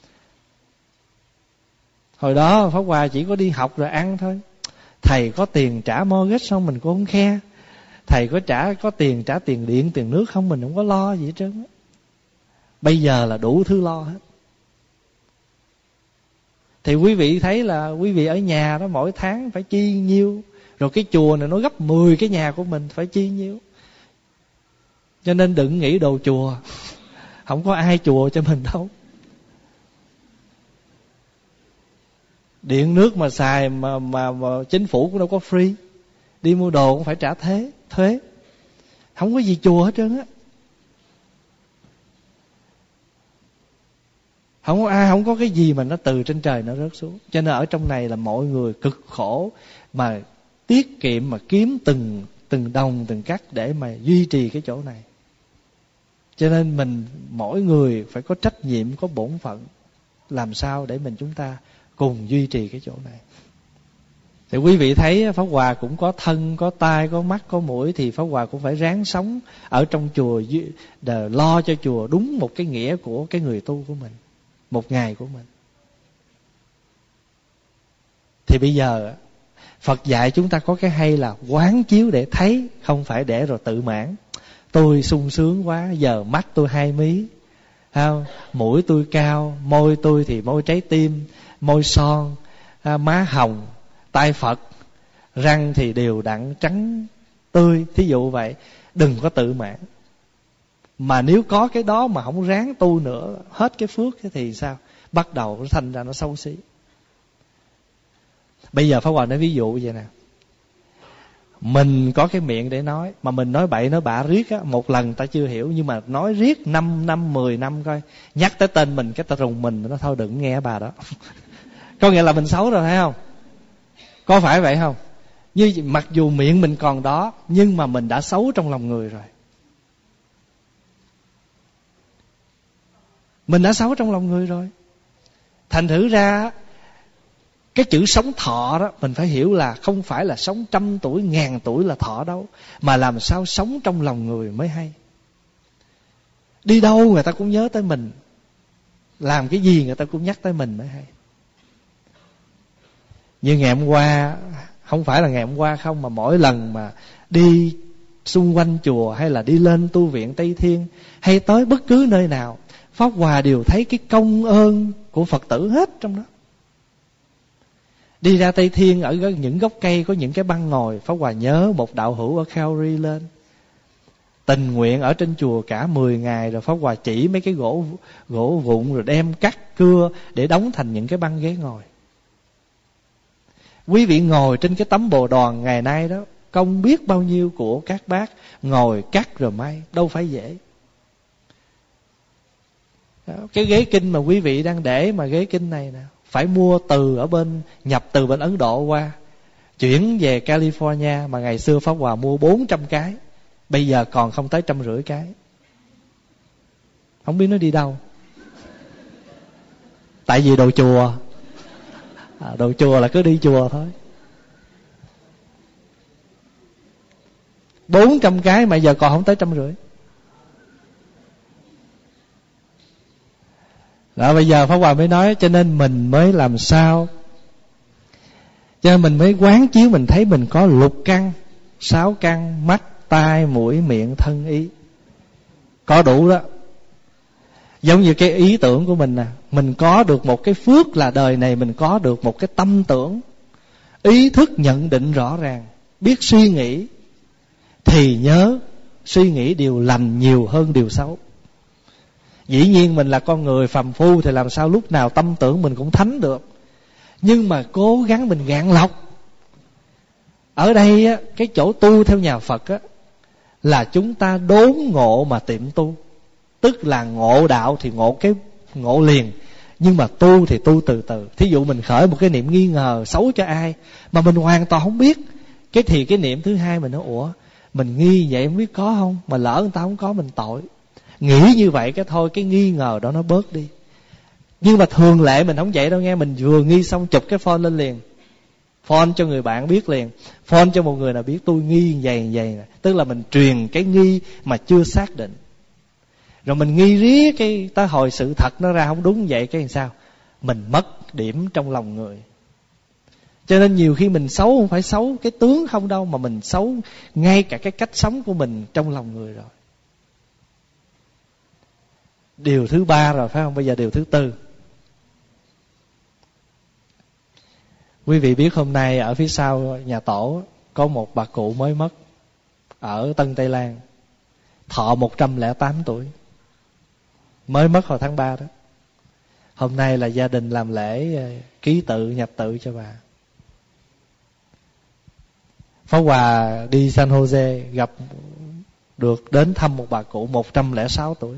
Hồi đó Pháp Hòa chỉ có đi học rồi ăn thôi. Thầy có tiền trả mortgage xong mình cũng không khe. Thầy có trả có tiền trả tiền điện, tiền nước không, mình không có lo gì hết trơn. Bây giờ là đủ thứ lo hết. Thì quý vị thấy là quý vị ở nhà đó mỗi tháng phải chi nhiêu, rồi cái chùa này nó gấp mười cái nhà của mình, phải chi nhiêu. Cho nên đừng nghĩ đồ chùa, không có ai chùa cho mình đâu. Điện nước mà xài mà, mà, mà chính phủ cũng đâu có free. Đi mua đồ cũng phải trả thế, thuế. Không có gì chùa hết trơn á. Không có ai, không có cái gì mà nó từ trên trời nó rớt xuống. Cho nên ở trong này là mọi người cực khổ mà tiết kiệm, mà kiếm từng từng đồng từng cắc để mà duy trì cái chỗ này. Cho nên mình mỗi người phải có trách nhiệm, có bổn phận, làm sao để mình chúng ta cùng duy trì cái chỗ này. Thì quý vị thấy Pháp Hòa cũng có thân, có tai, có mắt, có mũi, thì Pháp Hòa cũng phải ráng sống ở trong chùa, để lo cho chùa đúng một cái nghĩa của cái người tu của mình, một ngày của mình. Thì bây giờ Phật dạy chúng ta có cái hay là quán chiếu để thấy, không phải để rồi tự mãn. Tôi sung sướng quá, giờ mắt tôi hai mí, không? Mũi tôi cao, môi tôi thì môi trái tim, môi son, má hồng, tai Phật, răng thì đều đặn trắng tươi. Thí dụ vậy. Đừng có tự mãn. Mà nếu có cái đó mà không ráng tu nữa, hết cái phước thì sao? Bắt đầu nó thành ra nó xấu xí. Bây giờ Pháp Hòa nói ví dụ vậy nè. Mình có cái miệng để nói, mà mình nói bậy nói bạ riết á, một lần ta chưa hiểu, nhưng mà nói riết năm năm, mười năm coi, nhắc tới tên mình cái ta rùng mình, nó thôi đừng nghe bà đó. Có nghĩa là mình xấu rồi thấy không? Có phải vậy không? Như mặc dù miệng mình còn đó, nhưng mà mình đã xấu trong lòng người rồi. Mình đã xấu trong lòng người rồi. Thành thử ra cái chữ sống thọ đó, mình phải hiểu là không phải là sống trăm tuổi, ngàn tuổi là thọ đâu, mà làm sao sống trong lòng người mới hay. Đi đâu người ta cũng nhớ tới mình, làm cái gì người ta cũng nhắc tới mình mới hay. Như ngày hôm qua, không phải là ngày hôm qua không, mà mỗi lần mà đi xung quanh chùa, hay là đi lên tu viện Tây Thiên, hay tới bất cứ nơi nào, Pháp Hòa đều thấy cái công ơn của Phật tử hết trong đó. Đi ra Tây Thiên, ở những gốc cây có những cái băng ngồi, Pháp Hòa nhớ một đạo hữu ở Khao-ri lên, tình nguyện ở trên chùa cả mười ngày, rồi Pháp Hòa chỉ mấy cái gỗ gỗ vụn rồi đem cắt cưa để đóng thành những cái băng ghế ngồi. Quý vị ngồi trên cái tấm bồ đoàn ngày nay đó, công biết bao nhiêu của các bác ngồi cắt rồi may, đâu phải dễ. Đó, cái ghế kinh mà quý vị đang để, mà ghế kinh này nè, phải mua từ ở bên, nhập từ bên Ấn Độ qua, chuyển về California, mà ngày xưa Pháp Hòa mua bốn trăm cái, bây giờ còn không tới trăm rưỡi cái. Không biết nó đi đâu. Tại vì đồ chùa, à, đồ chùa là cứ đi chùa thôi. Bốn trăm cái mà giờ còn không tới trăm rưỡi. Đó, bây giờ Pháp Hòa mới nói, cho nên mình mới làm sao, cho nên mình mới quán chiếu, mình thấy mình có lục căn, sáu căn, mắt, tai, mũi, miệng, thân, ý, có đủ đó. Giống như cái ý tưởng của mình nè, mình có được một cái phước là đời này mình có được một cái tâm tưởng, ý thức nhận định rõ ràng, biết suy nghĩ, thì nhớ suy nghĩ điều lành nhiều hơn điều xấu. Dĩ nhiên mình là con người phàm phu thì làm sao lúc nào tâm tưởng mình cũng thánh được, nhưng mà cố gắng mình gạn lọc. Ở đây á, cái chỗ tu theo nhà Phật á, là chúng ta đốn ngộ mà tiệm tu. Tức là ngộ đạo thì ngộ cái ngộ liền, nhưng mà tu thì tu từ từ. Thí dụ mình khởi một cái niệm nghi ngờ xấu cho ai mà mình hoàn toàn không biết, cái thì cái niệm thứ hai mình nói, ủa mình nghi vậy không biết có không, mà lỡ người ta không có mình tội. Nghĩ như vậy cái thôi, cái nghi ngờ đó nó bớt đi. Nhưng mà thường lệ mình không vậy đâu nghe. Mình vừa nghi xong chụp cái phone lên liền, phone cho người bạn biết liền, phone cho một người nào biết tôi nghi vậy vậy. Tức là mình truyền cái nghi mà chưa xác định. Rồi mình nghi riết, cái tới hồi sự thật nó ra không đúng vậy, cái làm sao? Mình mất điểm trong lòng người. Cho nên nhiều khi mình xấu không phải xấu cái tướng không đâu, mà mình xấu ngay cả cái cách sống của mình trong lòng người rồi. Điều thứ ba rồi phải không? Bây giờ điều thứ tư. Quý vị biết hôm nay ở phía sau nhà tổ có một bà cụ mới mất ở Tân Tây Lan, thọ một trăm lẻ tám tuổi, mới mất hồi tháng ba đó. Hôm nay là gia đình làm lễ ký tự nhập tự cho bà. Pháp Hòa đi San Jose gặp được đến thăm một bà cụ một trăm lẻ sáu tuổi.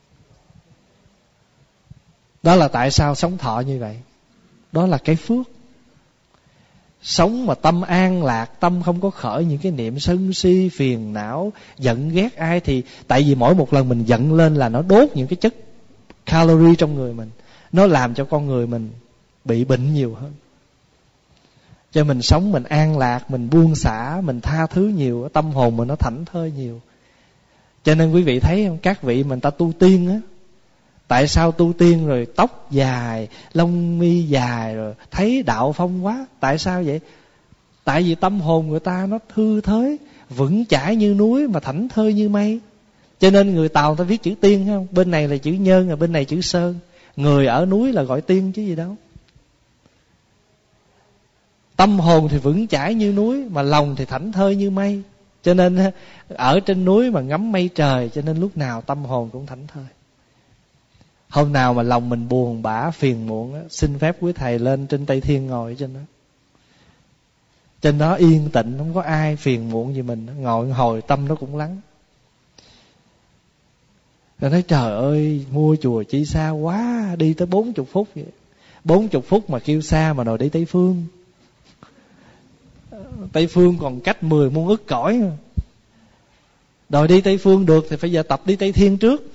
Đó là tại sao sống thọ như vậy. Đó là cái phước. Sống mà tâm an lạc, tâm không có khởi những cái niệm sân si, phiền não, giận ghét ai. Thì tại vì mỗi một lần mình giận lên là nó đốt những cái chất calorie trong người mình, nó làm cho con người mình bị bệnh nhiều hơn. Cho mình sống mình an lạc, mình buông xả, mình tha thứ nhiều, tâm hồn mình nó thảnh thơi nhiều. Cho nên quý vị thấy không, các vị mình ta tu tiên á, tại sao tu tiên rồi tóc dài, lông mi dài, rồi thấy đạo phong quá? Tại sao vậy? Tại vì tâm hồn người ta nó thư thới, vững chãi như núi mà thảnh thơi như mây. Cho nên người Tàu ta viết chữ tiên không? Bên này là chữ nhân, rồi bên này chữ sơn. Người ở núi là gọi tiên chứ gì đâu. Tâm hồn thì vững chãi như núi, mà lòng thì thảnh thơi như mây. Cho nên ở trên núi mà ngắm mây trời, cho nên lúc nào tâm hồn cũng thảnh thơi. Hôm nào mà lòng mình buồn bã, phiền muộn á, xin phép quý thầy lên trên Tây Thiên ngồi trên đó. Trên đó yên tĩnh, không có ai phiền muộn gì mình. Ngồi hồi tâm nó cũng lắng. Rồi nói trời ơi, mua chùa chi xa quá, đi tới bốn chục phút vậy. Bốn chục phút mà kêu xa mà đòi đi Tây Phương. Tây Phương còn cách mười muôn ức cõi mà. Đòi đi Tây Phương được thì phải giờ tập đi Tây Thiên trước.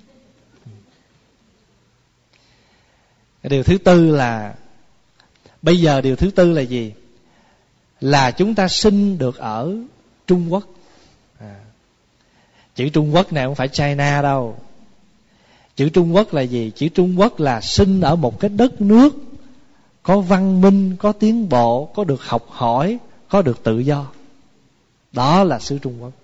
Điều thứ tư là, bây giờ điều thứ tư là gì? Là chúng ta sinh được ở Trung Quốc. à, Chữ Trung Quốc này không phải China đâu. Chữ Trung Quốc là gì? Chữ Trung Quốc là sinh ở một cái đất nước có văn minh, có tiến bộ, có được học hỏi, có được tự do. Đó là xứ Trung Quốc.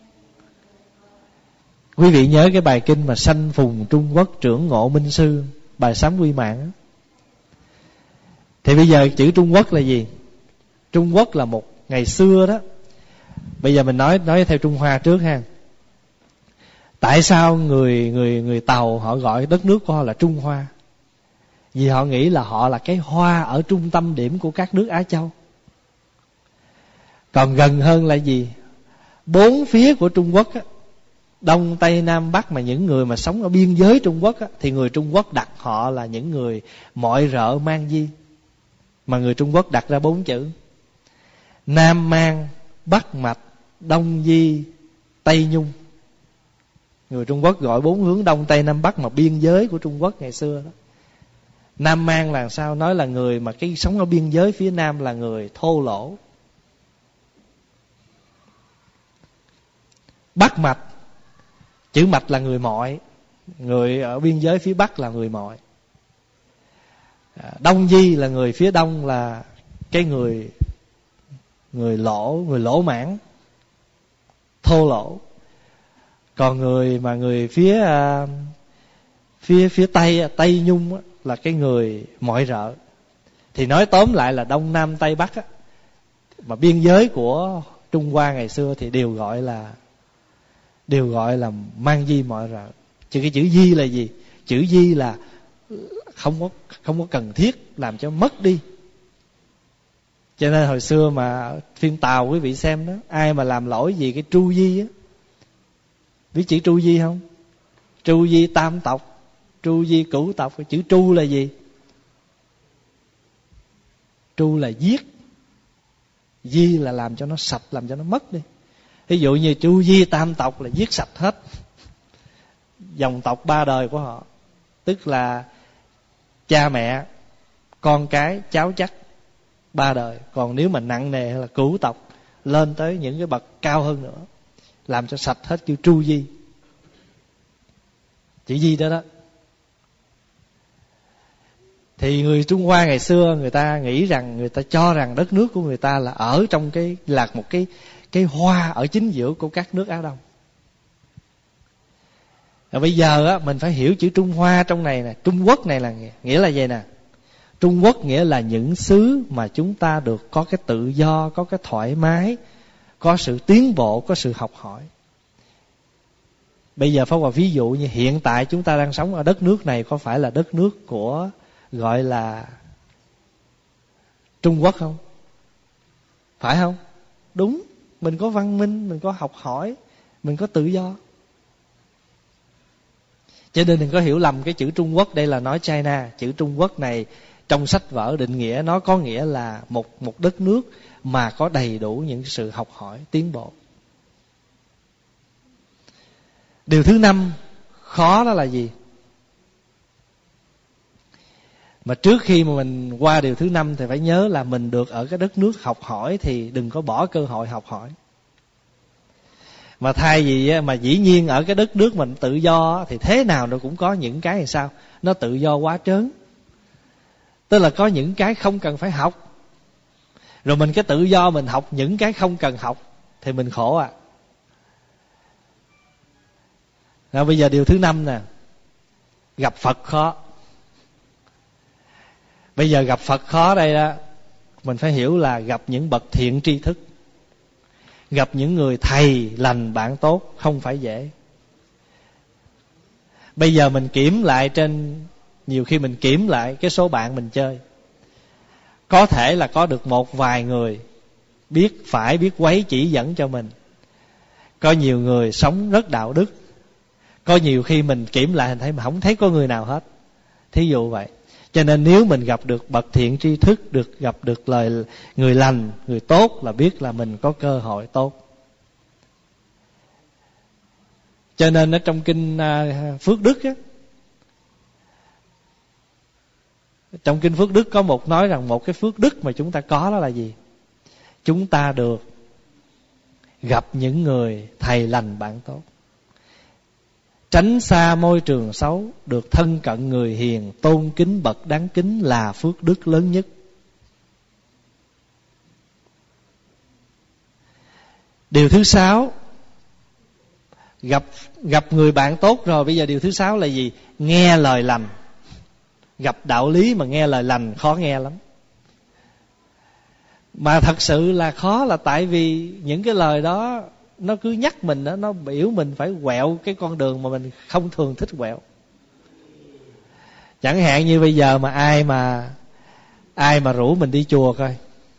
Quý vị nhớ cái bài kinh mà sanh phùng Trung Quốc trưởng ngộ minh sư, bài sám quy mạng. Thì bây giờ chữ Trung Quốc là gì? Trung Quốc là một ngày xưa đó. Bây giờ mình nói nói theo Trung Hoa trước ha. Tại sao người người người Tàu họ gọi đất nước của họ là Trung Hoa? Vì họ nghĩ là họ là cái hoa ở trung tâm điểm của các nước Á Châu. Còn gần hơn là gì? Bốn phía của Trung Quốc á, Đông, Tây, Nam, Bắc, mà những người mà sống ở biên giới Trung Quốc á, thì người Trung Quốc đặt họ là những người mọi rợ mang di. Mà người Trung Quốc đặt ra bốn chữ: Nam Mang, Bắc Mạch, Đông Di, Tây Nhung. Người Trung Quốc gọi bốn hướng Đông, Tây, Nam, Bắc mà biên giới của Trung Quốc ngày xưa đó. Nam Mang là sao? Nói là người mà cái sống ở biên giới phía Nam là người thô lỗ. Bắc Mạch, chữ Mạch là người mọi. Người ở biên giới phía Bắc là người mọi. Đông Di là người phía Đông, là cái người Người lỗ, người lỗ mãn, thô lỗ. Còn người mà người phía uh, Phía phía Tây, Tây Nhung á, là cái người mọi rợ. Thì nói tóm lại là Đông Nam Tây Bắc á, mà biên giới của Trung Hoa ngày xưa thì đều gọi là Đều gọi là mang di mọi rợ. Chứ cái chữ di là gì? Chữ di là không có, không có cần thiết làm cho mất đi. Cho nên hồi xưa mà phim Tàu quý vị xem đó, ai mà làm lỗi gì cái tru di á, biết chữ tru di không? Tru di tam tộc, tru di cửu tộc. Chữ tru là gì? Tru là giết, di là làm cho nó sạch, làm cho nó mất đi. Ví dụ như tru di tam tộc là giết sạch hết dòng tộc ba đời của họ, tức là cha mẹ, con cái, cháu chắc, ba đời. Còn nếu mà nặng nề là cửu tộc, lên tới những cái bậc cao hơn nữa, làm cho sạch hết, chữ tru di. Chữ di đó đó. Thì người Trung Hoa ngày xưa người ta nghĩ rằng, người ta cho rằng đất nước của người ta là ở trong cái, là một cái cái hoa ở chính giữa của các nước Á Đông. Rồi bây giờ á, mình phải hiểu chữ Trung Hoa trong này nè. Trung Quốc này là nghĩa là gì nè? Trung Quốc nghĩa là những xứ mà chúng ta được có cái tự do, có cái thoải mái, có sự tiến bộ, có sự học hỏi. Bây giờ Pháp Hòa ví dụ như hiện tại chúng ta đang sống ở đất nước này, có phải là đất nước của gọi là Trung Quốc không? Phải không? Đúng, mình có văn minh, mình có học hỏi, mình có tự do. Cho nên đừng có hiểu lầm cái chữ Trung Quốc đây là nói China. Chữ Trung Quốc này trong sách vở định nghĩa nó có nghĩa là một, một đất nước mà có đầy đủ những sự học hỏi, tiến bộ. Điều thứ năm khó đó là gì? Mà trước khi mà mình qua điều thứ năm thì phải nhớ là mình được ở cái đất nước học hỏi thì đừng có bỏ cơ hội học hỏi. Mà thay vì mà dĩ nhiên ở cái đất nước mình tự do thì thế nào nó cũng có những cái làm sao nó tự do quá trớn. Tức là có những cái không cần phải học, rồi mình cái tự do mình học những cái không cần học thì mình khổ à. Rồi bây giờ điều thứ năm nè, gặp Phật khó. Bây giờ gặp Phật khó đây đó, mình phải hiểu là gặp những bậc thiện tri thức, gặp những người thầy lành bạn tốt không phải dễ. Bây giờ mình kiểm lại trên, nhiều khi mình kiểm lại cái số bạn mình chơi, có thể là có được một vài người biết phải, biết quấy chỉ dẫn cho mình. Có nhiều người sống rất đạo đức, có nhiều khi mình kiểm lại mình thấy mà không thấy có người nào hết. Thí dụ vậy. Cho nên nếu mình gặp được bậc thiện tri thức, được gặp được lời người lành, người tốt là biết là mình có cơ hội tốt. Cho nên ở trong kinh Phước Đức á, trong kinh Phước Đức có một nói rằng một cái phước đức mà chúng ta có đó là gì? Chúng ta được gặp những người thầy lành bạn tốt, tránh xa môi trường xấu, được thân cận người hiền, tôn kính bậc đáng kính là phước đức lớn nhất. Điều thứ sáu, gặp gặp người bạn tốt rồi, bây giờ điều thứ sáu là gì? Nghe lời lành. Gặp đạo lý mà nghe lời lành khó nghe lắm. Mà thật sự là khó là tại vì những cái lời đó nó cứ nhắc mình đó, nó biểu mình phải quẹo cái con đường mà mình không thường thích quẹo. Chẳng hạn như bây giờ mà ai mà ai mà rủ mình đi chùa coi,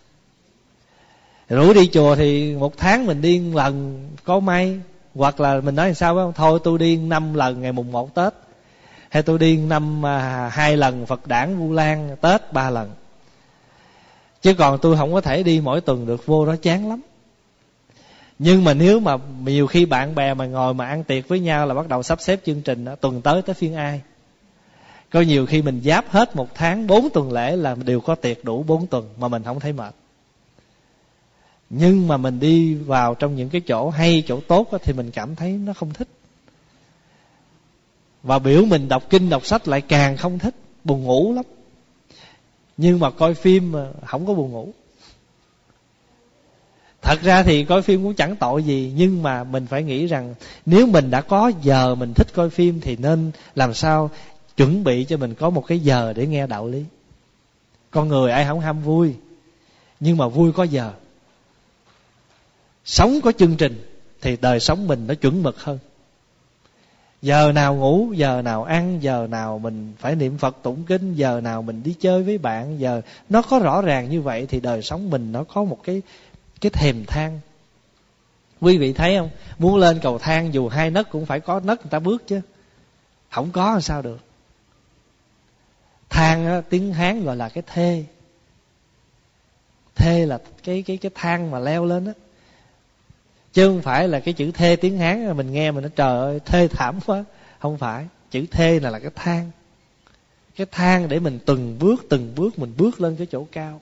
rủ đi chùa thì một tháng mình đi một lần có may, hoặc là mình nói làm sao không, thôi tôi đi năm lần ngày mùng một Tết, hay tôi đi năm à, hai lần Phật đản Vu Lan Tết ba lần, chứ còn tôi không có thể đi mỗi tuần được, vô đó chán lắm. Nhưng mà nếu mà nhiều khi bạn bè mà ngồi mà ăn tiệc với nhau là bắt đầu sắp xếp chương trình đó, tuần tới tới phiên ai. Có nhiều khi mình giáp hết một tháng bốn tuần lễ là đều có tiệc đủ bốn tuần mà mình không thấy mệt. Nhưng mà mình đi vào trong những cái chỗ hay, chỗ tốt đó, thì mình cảm thấy nó không thích. Và biểu mình đọc kinh đọc sách lại càng không thích, buồn ngủ lắm. Nhưng mà coi phim mà không có buồn ngủ. Thật ra thì coi phim cũng chẳng tội gì, nhưng mà mình phải nghĩ rằng nếu mình đã có giờ mình thích coi phim thì nên làm sao chuẩn bị cho mình có một cái giờ để nghe đạo lý. Con người ai không ham vui, nhưng mà vui có giờ. Sống có chương trình thì đời sống mình nó chuẩn mực hơn. Giờ nào ngủ, giờ nào ăn, giờ nào mình phải niệm Phật tụng kinh, giờ nào mình đi chơi với bạn, giờ nó có rõ ràng như vậy thì đời sống mình nó có một cái cái thềm thang. Quý vị thấy không? Muốn lên cầu thang dù hai nấc cũng phải có nấc người ta bước chứ. Không có làm sao được. Thang á, tiếng Hán gọi là cái thê. Thê là cái cái cái thang mà leo lên á. Chứ không phải là cái chữ thê tiếng Hán mình nghe mình nói trời ơi thê thảm quá. Không phải. Chữ thê là là cái thang. Cái thang để mình từng bước từng bước mình bước lên cái chỗ cao.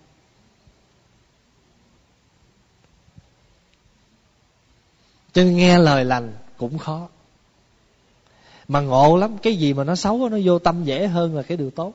Cho nên nghe lời lành cũng khó. Mà ngộ lắm, cái gì mà nó xấu nó vô tâm dễ hơn là cái điều tốt.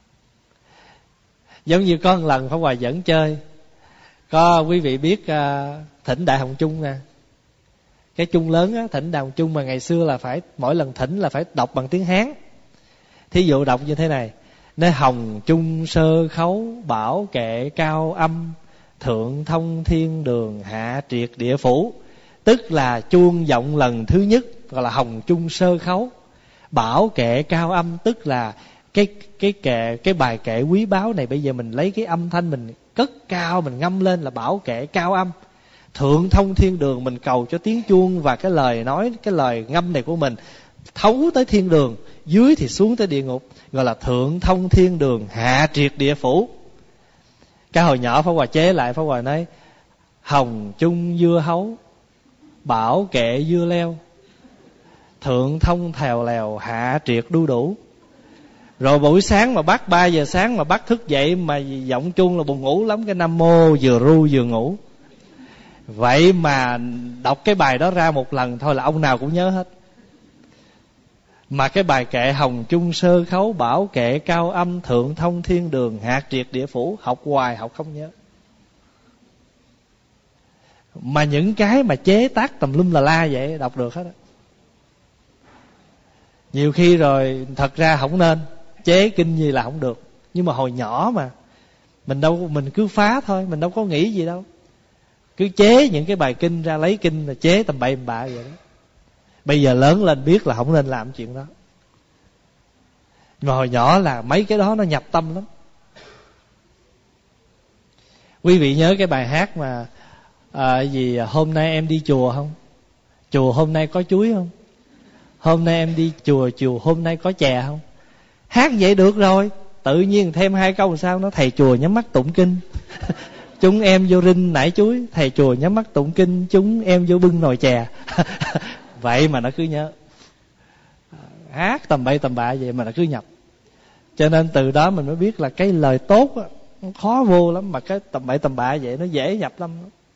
Giống như có một lần Pháp Hòa dẫn chơi, có quý vị biết uh, thỉnh Đại Hồng Chung nè, cái chung lớn á, thỉnh Đại Hồng Chung mà ngày xưa là phải mỗi lần thỉnh là phải đọc bằng tiếng Hán. Thí dụ đọc như thế này: Nơi hồng chung sơ khấu, bảo kệ cao âm, thượng thông thiên đường, hạ triệt địa phủ. Tức là chuông vọng lần thứ nhất, gọi là hồng chung sơ khấu. Bảo kệ cao âm tức là cái cái kệ cái bài kệ quý báu này bây giờ mình lấy cái âm thanh mình cất cao, mình ngâm lên là bảo kệ cao âm. Thượng thông thiên đường, mình cầu cho tiếng chuông và cái lời nói, cái lời ngâm này của mình thấu tới thiên đường, dưới thì xuống tới địa ngục, gọi là thượng thông thiên đường, hạ triệt địa phủ. Cái hồi nhỏ Pháp Hòa chế lại, Pháp Hòa nói hồng chung dưa hấu, bảo kệ dưa leo, thượng thông thèo lèo, hạ triệt đu đủ. Rồi buổi sáng mà bắt ba giờ sáng mà bắt thức dậy mà giọng chuông là buồn ngủ lắm, cái Nam Mô vừa ru vừa ngủ. Vậy mà đọc cái bài đó ra một lần thôi là ông nào cũng nhớ hết. Mà cái bài kệ hồng chung sơ khấu, bảo kệ cao âm, thượng thông thiên đường, hạ triệt địa phủ, học hoài học không nhớ. Mà những cái mà chế tác tùm lum là la vậy đọc được hết á. Nhiều khi rồi thật ra không nên chế kinh gì là không được, nhưng mà hồi nhỏ mà mình đâu mình cứ phá thôi, mình đâu có nghĩ gì đâu, cứ chế những cái bài kinh ra, lấy kinh là chế tầm bậy tầm bạ vậy đó. Bây giờ lớn lên biết là không nên làm chuyện đó, mà hồi nhỏ là mấy cái đó nó nhập tâm lắm. Quý vị nhớ cái bài hát mà à, gì hôm nay em đi chùa không? Chùa hôm nay có chuối không? Hôm nay em đi chùa, chùa hôm nay có chè không? Hát vậy được rồi, tự nhiên thêm hai câu sao nó thầy chùa nhắm mắt tụng kinh. Chúng em vô rinh nải chuối, thầy chùa nhắm mắt tụng kinh, chúng em vô bưng nồi chè. Vậy mà nó cứ nhớ. Hát tầm bậy tầm bạ vậy mà nó cứ nhập. Cho nên từ đó mình mới biết là cái lời tốt á, nó khó vô lắm, mà cái tầm bậy tầm bạ vậy nó dễ nhập lắm.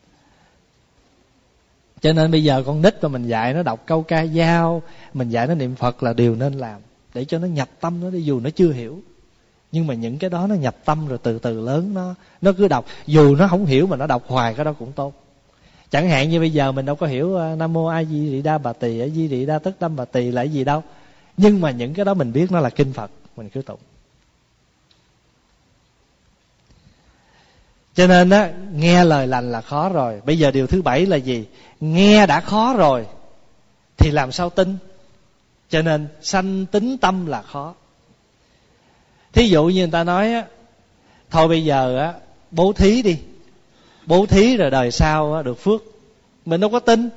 Cho nên bây giờ con nít mà mình dạy nó đọc câu ca dao, mình dạy nó niệm Phật là điều nên làm, để cho nó nhập tâm nó đi, dù nó chưa hiểu. Nhưng mà những cái đó nó nhập tâm rồi từ từ lớn nó nó cứ đọc, dù nó không hiểu mà nó đọc hoài cái đó cũng tốt. Chẳng hạn như bây giờ mình đâu có hiểu Nam Mô A Di Đị Đa Bà Tỳ, A Di Đị Đa Tất Đâm Bà Tỳ là cái gì đâu, nhưng mà những cái đó mình biết nó là kinh Phật, mình cứ tụng. Cho nên á, nghe lời lành là khó rồi. Bây giờ điều thứ bảy là gì? Nghe đã khó rồi thì làm sao tin? Cho nên sanh tín tâm là khó. Thí dụ như người ta nói á, thôi bây giờ á, bố thí đi, bố thí rồi đời sau á, được phước. Mình đâu có tin.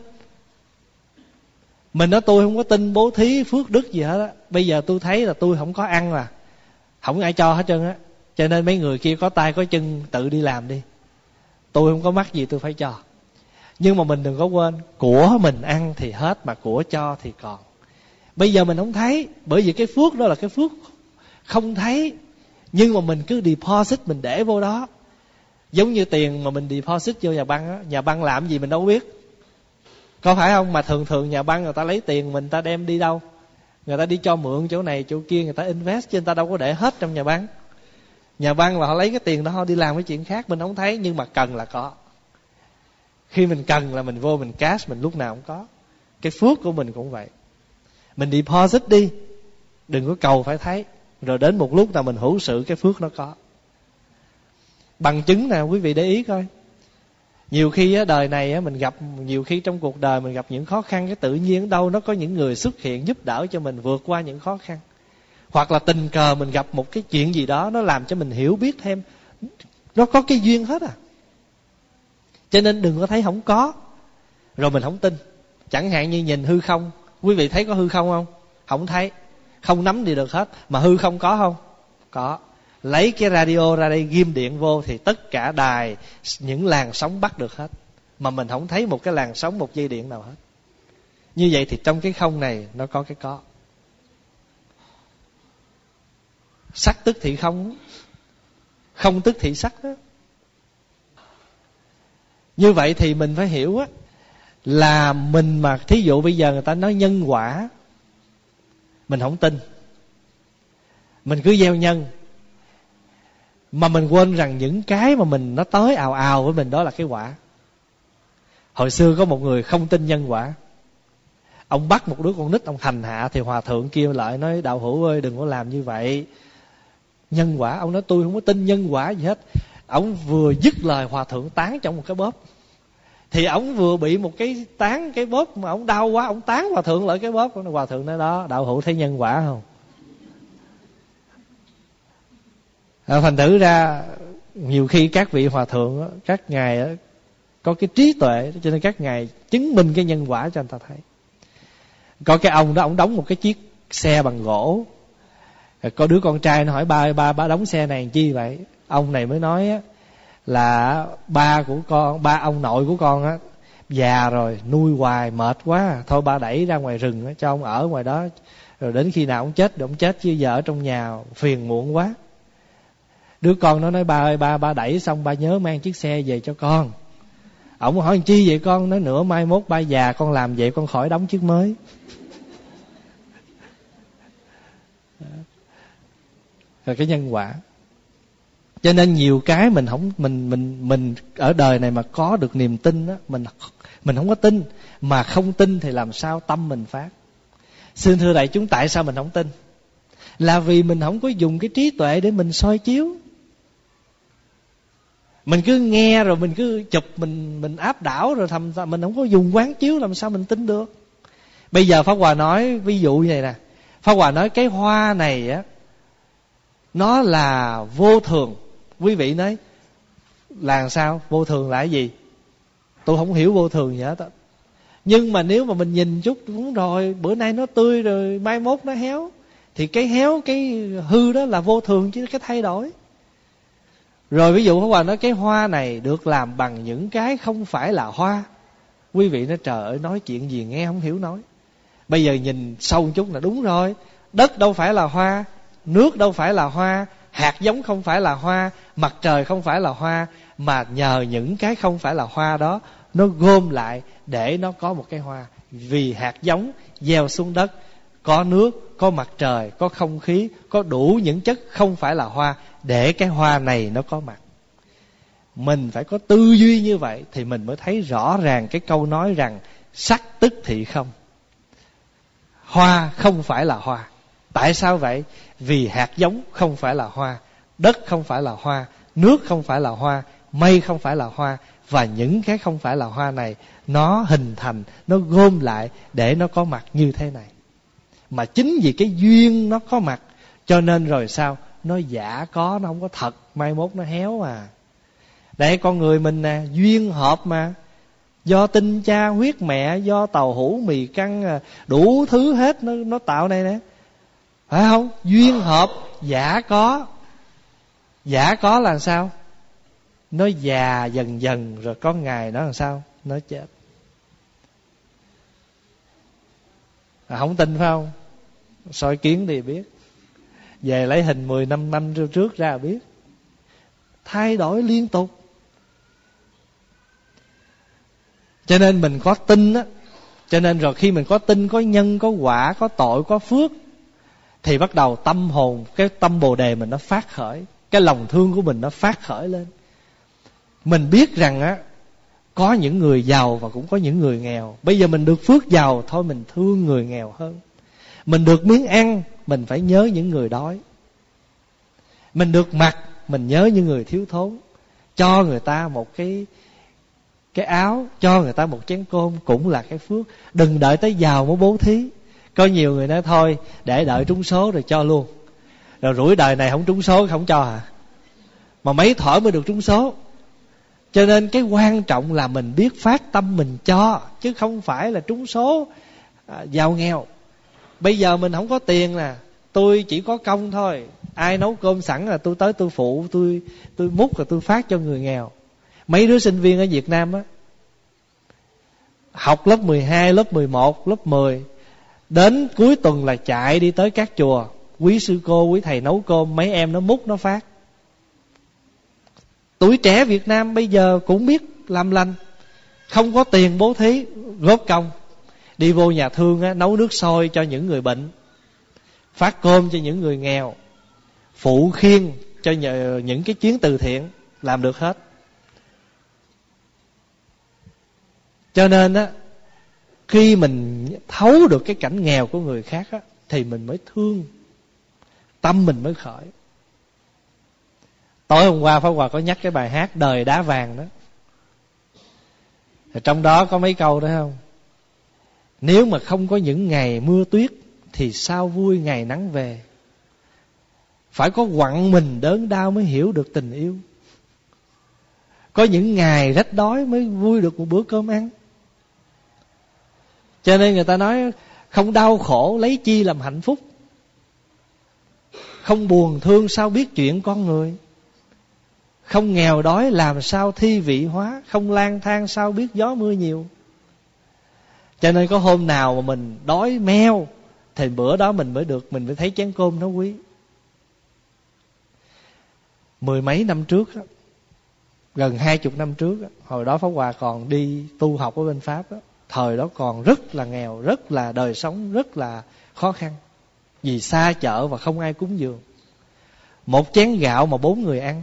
Mình nói tôi không có tin bố thí phước đức gì hết á. Bây giờ tôi thấy là tôi không có ăn mà không ai cho hết trơn á. Cho nên mấy người kia có tay có chân tự đi làm đi, tôi không có mắc gì tôi phải cho. Nhưng mà mình đừng có quên, của mình ăn thì hết mà của cho thì còn. Bây giờ mình không thấy, bởi vì cái phước đó là cái phước không thấy, nhưng mà mình cứ deposit, mình để vô đó. Giống như tiền mà mình deposit vô nhà băng á, nhà băng làm gì mình đâu biết, có phải không? Mà thường thường nhà băng người ta lấy tiền mình, ta đem đi đâu? Người ta đi cho mượn chỗ này chỗ kia, người ta invest, chứ người ta đâu có để hết trong nhà băng. Nhà băng là họ lấy cái tiền đó họ đi làm cái chuyện khác, mình không thấy, nhưng mà cần là có. Khi mình cần là mình vô mình cash, mình lúc nào cũng có. Cái phước của mình cũng vậy, mình deposit đi, đừng có cầu phải thấy, rồi đến một lúc nào mình hữu sự cái phước nó có. Bằng chứng nào quý vị để ý coi. Nhiều khi á, đời này á, mình gặp, nhiều khi trong cuộc đời mình gặp những khó khăn, cái tự nhiên ở đâu nó có những người xuất hiện giúp đỡ cho mình vượt qua những khó khăn. Hoặc là tình cờ mình gặp một cái chuyện gì đó, nó làm cho mình hiểu biết thêm. Nó có cái duyên hết à. Cho nên đừng có thấy không có rồi mình không tin. Chẳng hạn như nhìn hư không, quý vị thấy có hư không không? Không thấy, không nắm đi được hết. Mà hư không có không? Có. Lấy cái radio ra đây ghim điện vô thì tất cả đài, những làn sóng bắt được hết. Mà mình không thấy một cái làn sóng, một dây điện nào hết. Như vậy thì trong cái không này nó có cái có. Sắc tức thị không, không tức thị sắc đó. Như vậy thì mình phải hiểu á, là mình mà thí dụ bây giờ người ta nói nhân quả, mình không tin, mình cứ gieo nhân, mà mình quên rằng những cái mà mình nó tới ào ào với mình đó là cái quả. Hồi xưa có một người không tin nhân quả, ông bắt một đứa con nít ông hành hạ, thì hòa thượng kêu lại nói: đạo hữu ơi, đừng có làm như vậy, nhân quả. Ông nói tôi không có tin nhân quả gì hết. Ông vừa dứt lời, hòa thượng tán trong một cái bóp. Thì ổng vừa bị một cái tán cái bóp mà ổng đau quá, ổng tán hòa thượng lại cái bóp. Hòa thượng nói đó, đạo hữu thấy nhân quả không? À, thành thử ra nhiều khi các vị hòa thượng đó, các ngài đó, có cái trí tuệ, cho nên các ngài chứng minh cái nhân quả cho người ta thấy. Có cái ông đó, ông đóng một cái chiếc xe bằng gỗ. Có đứa con trai nó hỏi ba ơi, ba ba đóng xe này làm chi vậy? Ông này mới nói á, là ba của con, ba ông nội của con á già rồi, nuôi hoài mệt quá, thôi ba đẩy ra ngoài rừng á, cho ông ở ngoài đó, rồi đến khi nào ông chết thì ông chết, chứ giờ ở trong nhà phiền muộn quá. Đứa con nó nói ba ơi, ba ba đẩy xong ba nhớ mang chiếc xe về cho con. Ông hỏi chi vậy con? Nói nữa mai mốt ba già con làm vậy con khỏi đóng chiếc mới. Rồi cái nhân quả. Cho nên nhiều cái mình không mình mình mình ở đời này mà có được niềm tin á, mình mình không có tin, mà không tin thì làm sao tâm mình phát. Xin thưa đại chúng, tại sao mình không tin? Là vì mình không có dùng cái trí tuệ để mình soi chiếu. Mình cứ nghe rồi mình cứ chụp, mình mình áp đảo rồi thầm mình không có dùng quán chiếu, làm sao mình tin được? Bây giờ Pháp Hòa nói ví dụ như này nè. Pháp Hòa nói cái hoa này á, nó là vô thường. Quý vị nói là sao? Vô thường là cái gì? Tôi không hiểu vô thường gì hết. Nhưng mà nếu mà mình nhìn chút, đúng rồi, bữa nay nó tươi rồi mai mốt nó héo, thì cái héo, cái hư đó là vô thường chứ cái thay đổi. Rồi ví dụ Pháp Hòa nói cái hoa này được làm bằng những cái không phải là hoa. Quý vị nói trời ơi, nói chuyện gì nghe không hiểu nói. Bây giờ nhìn sâu một chút là đúng rồi. Đất đâu phải là hoa, nước đâu phải là hoa, hạt giống không phải là hoa, mặt trời không phải là hoa, mà nhờ những cái không phải là hoa đó, nó gom lại để nó có một cái hoa. Vì hạt giống gieo xuống đất, có nước, có mặt trời, có không khí, có đủ những chất không phải là hoa để cái hoa này nó có mặt. Mình phải có tư duy như vậy thì mình mới thấy rõ ràng cái câu nói rằng sắc tức thị không. Hoa không phải là hoa. Tại sao vậy? Vì hạt giống không phải là hoa, đất không phải là hoa, nước không phải là hoa, mây không phải là hoa. Và những cái không phải là hoa này, nó hình thành, nó gom lại để nó có mặt như thế này. Mà chính vì cái duyên nó có mặt, cho nên rồi sao? Nó giả có, nó không có thật, mai mốt nó héo à. Để con người mình nè, duyên hợp mà. Do tinh cha huyết mẹ, do tàu hũ mì căng, đủ thứ hết nó, nó tạo này nè. Phải không? Duyên hợp, giả có. Giả có là sao? Nó già dần dần rồi có ngày nó làm sao? Nó chết. À, không tin phải không? Soi kiến thì biết. Về lấy hình mười năm năm trước ra biết. Thay đổi liên tục. Cho nên mình có tin á. Cho nên rồi khi mình có tin, có nhân, có quả, có tội, có phước, thì bắt đầu tâm hồn, cái tâm bồ đề mình nó phát khởi, cái lòng thương của mình nó phát khởi lên. Mình biết rằng á, có những người giàu và cũng có những người nghèo. Bây giờ mình được phước giàu, thôi mình thương người nghèo hơn. Mình được miếng ăn, mình phải nhớ những người đói. Mình được mặc, mình nhớ những người thiếu thốn. Cho người ta một cái cái áo, cho người ta một chén cơm cũng là cái phước. Đừng đợi tới giàu mới bố thí. Có nhiều người nói thôi để đợi trúng số rồi cho luôn. Rồi rủi đời này không trúng số không cho hả? Mà mấy thỏi mới được trúng số. Cho nên cái quan trọng là mình biết phát tâm mình cho, chứ không phải là trúng số à, giàu nghèo. Bây giờ mình không có tiền nè, tôi chỉ có công thôi. Ai nấu cơm sẵn là tôi tới tôi phụ, tôi tôi múc rồi tôi phát cho người nghèo. Mấy đứa sinh viên ở Việt Nam á, học lớp mười hai, lớp mười một, lớp mười, đến cuối tuần là chạy đi tới các chùa, quý sư cô, quý thầy nấu cơm, mấy em nó múc nó phát. Tuổi trẻ Việt Nam bây giờ cũng biết làm lành, không có tiền bố thí, góp công, đi vô nhà thương á, nấu nước sôi cho những người bệnh, phát cơm cho những người nghèo, phụ khiên cho những cái chuyến từ thiện, làm được hết. Cho nên á, khi mình thấu được cái cảnh nghèo của người khác á, thì mình mới thương, tâm mình mới khởi. Tối hôm qua Pháp Hòa có nhắc cái bài hát Đời Đá Vàng đó. Trong đó có mấy câu đó không? Nếu mà không có những ngày mưa tuyết thì sao vui ngày nắng về. Phải có quặn mình đớn đau mới hiểu được tình yêu. Có những ngày rách đói mới vui được một bữa cơm ăn. Cho nên người ta nói không đau khổ lấy chi làm hạnh phúc, không buồn thương sao biết chuyện con người, không nghèo đói làm sao thi vị hóa, không lang thang sao biết gió mưa nhiều. Cho nên có hôm nào mà mình đói meo thì bữa đó mình mới được, mình mới thấy chén cơm nó quý. Mười mấy năm trước đó, gần hai chục năm trước đó, hồi đó Pháp Hòa còn đi tu học ở bên Pháp đó, thời đó còn rất là nghèo, rất là đời sống rất là khó khăn, vì xa chợ và không ai cúng dường. Một chén gạo mà bốn người ăn,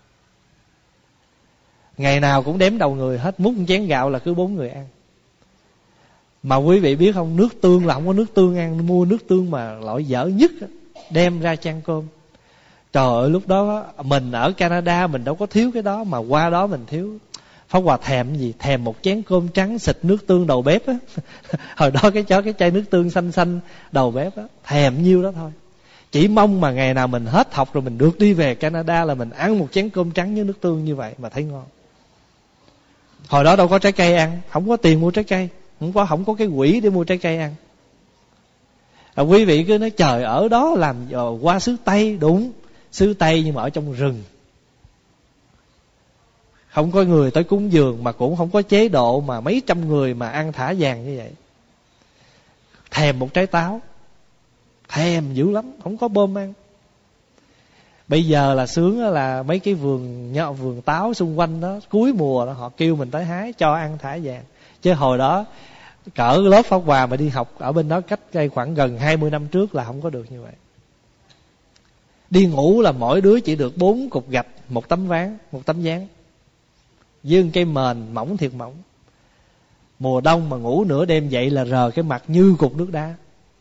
ngày nào cũng đếm đầu người hết, múc một chén gạo là cứ bốn người ăn. Mà quý vị biết không, nước tương là không có nước tương ăn, mua nước tương mà loại dở nhất đem ra chan cơm. Trời ơi, lúc đó mình ở Canada mình đâu có thiếu cái đó, mà qua đó mình thiếu. Pháp Hòa thèm gì? Thèm một chén cơm trắng xịt nước tương đầu bếp á. Hồi đó cái chó cái chai nước tương xanh xanh đầu bếp á, thèm nhiêu đó thôi. Chỉ mong mà ngày nào mình hết học rồi mình được đi về Canada là mình ăn một chén cơm trắng với nước tương như vậy mà thấy ngon. Hồi đó đâu có trái cây ăn, không có tiền mua trái cây, không có không có cái quỹ để mua trái cây ăn. À, quý vị cứ nói trời ở đó làm qua xứ Tây, đúng, xứ Tây nhưng mà ở trong rừng, không có người tới cúng dường, mà cũng không có chế độ mà mấy trăm người mà ăn thả vàng như vậy. Thèm một trái táo, thèm dữ lắm, không có bơm ăn. Bây giờ là sướng là mấy cái vườn nhọ vườn táo xung quanh đó, cuối mùa đó họ kêu mình tới hái cho ăn thả vàng. Chứ hồi đó cỡ lớp Pháp Hòa mà đi học ở bên đó cách đây khoảng gần hai mươi năm trước là không có được như vậy. Đi ngủ là mỗi đứa chỉ được bốn cục gạch, một tấm ván, một tấm ván, với cây mền mỏng thiệt mỏng. Mùa đông mà ngủ nửa đêm dậy là rờ cái mặt như cục nước đá.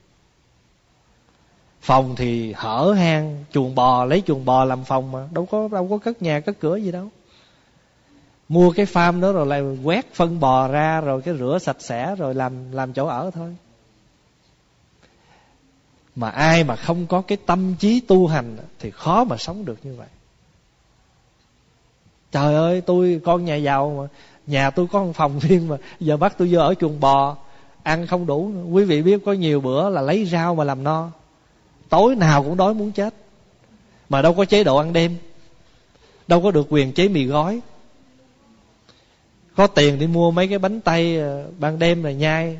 Phòng thì hở hang, chuồng bò, lấy chuồng bò làm phòng mà đâu có đâu có cất nhà cất cửa gì đâu. Mua cái farm đó rồi lại quét phân bò ra, rồi cái rửa sạch sẽ rồi làm làm chỗ ở thôi. Mà ai mà không có cái tâm trí tu hành thì khó mà sống được như vậy. Trời ơi, tôi con nhà giàu mà, nhà tôi có một phòng riêng mà giờ bắt tôi vô ở chuồng bò, ăn không đủ. Quý vị biết có nhiều bữa là lấy rau mà làm no, tối nào cũng đói muốn chết, mà đâu có chế độ ăn đêm, đâu có được quyền chế mì gói. Có tiền đi mua mấy cái bánh tây ban đêm rồi nhai.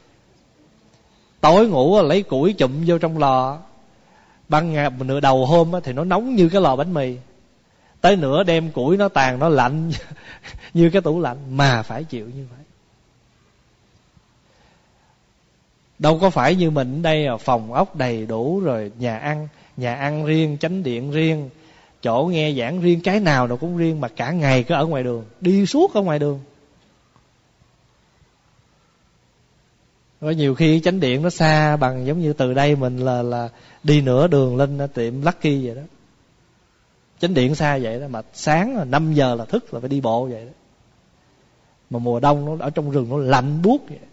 Tối ngủ lấy củi chụm vô trong lò, ban ngày nửa đầu hôm thì nó nóng như cái lò bánh mì, tới nửa đêm củi nó tàn, nó lạnh như cái tủ lạnh, mà phải chịu như vậy. Đâu có phải như mình ở đây phòng ốc đầy đủ, rồi nhà ăn, nhà ăn riêng, chánh điện riêng, chỗ nghe giảng riêng, cái nào nó cũng riêng, mà cả ngày cứ ở ngoài đường, đi suốt ở ngoài đường. Rồi nhiều khi chánh điện nó xa bằng giống như từ đây mình là là đi nửa đường lên tiệm Lucky vậy đó. Chánh điện xa vậy đó, mà sáng là năm giờ là thức là phải đi bộ vậy đó. Mà mùa đông nó ở trong rừng nó lạnh buốt vậy.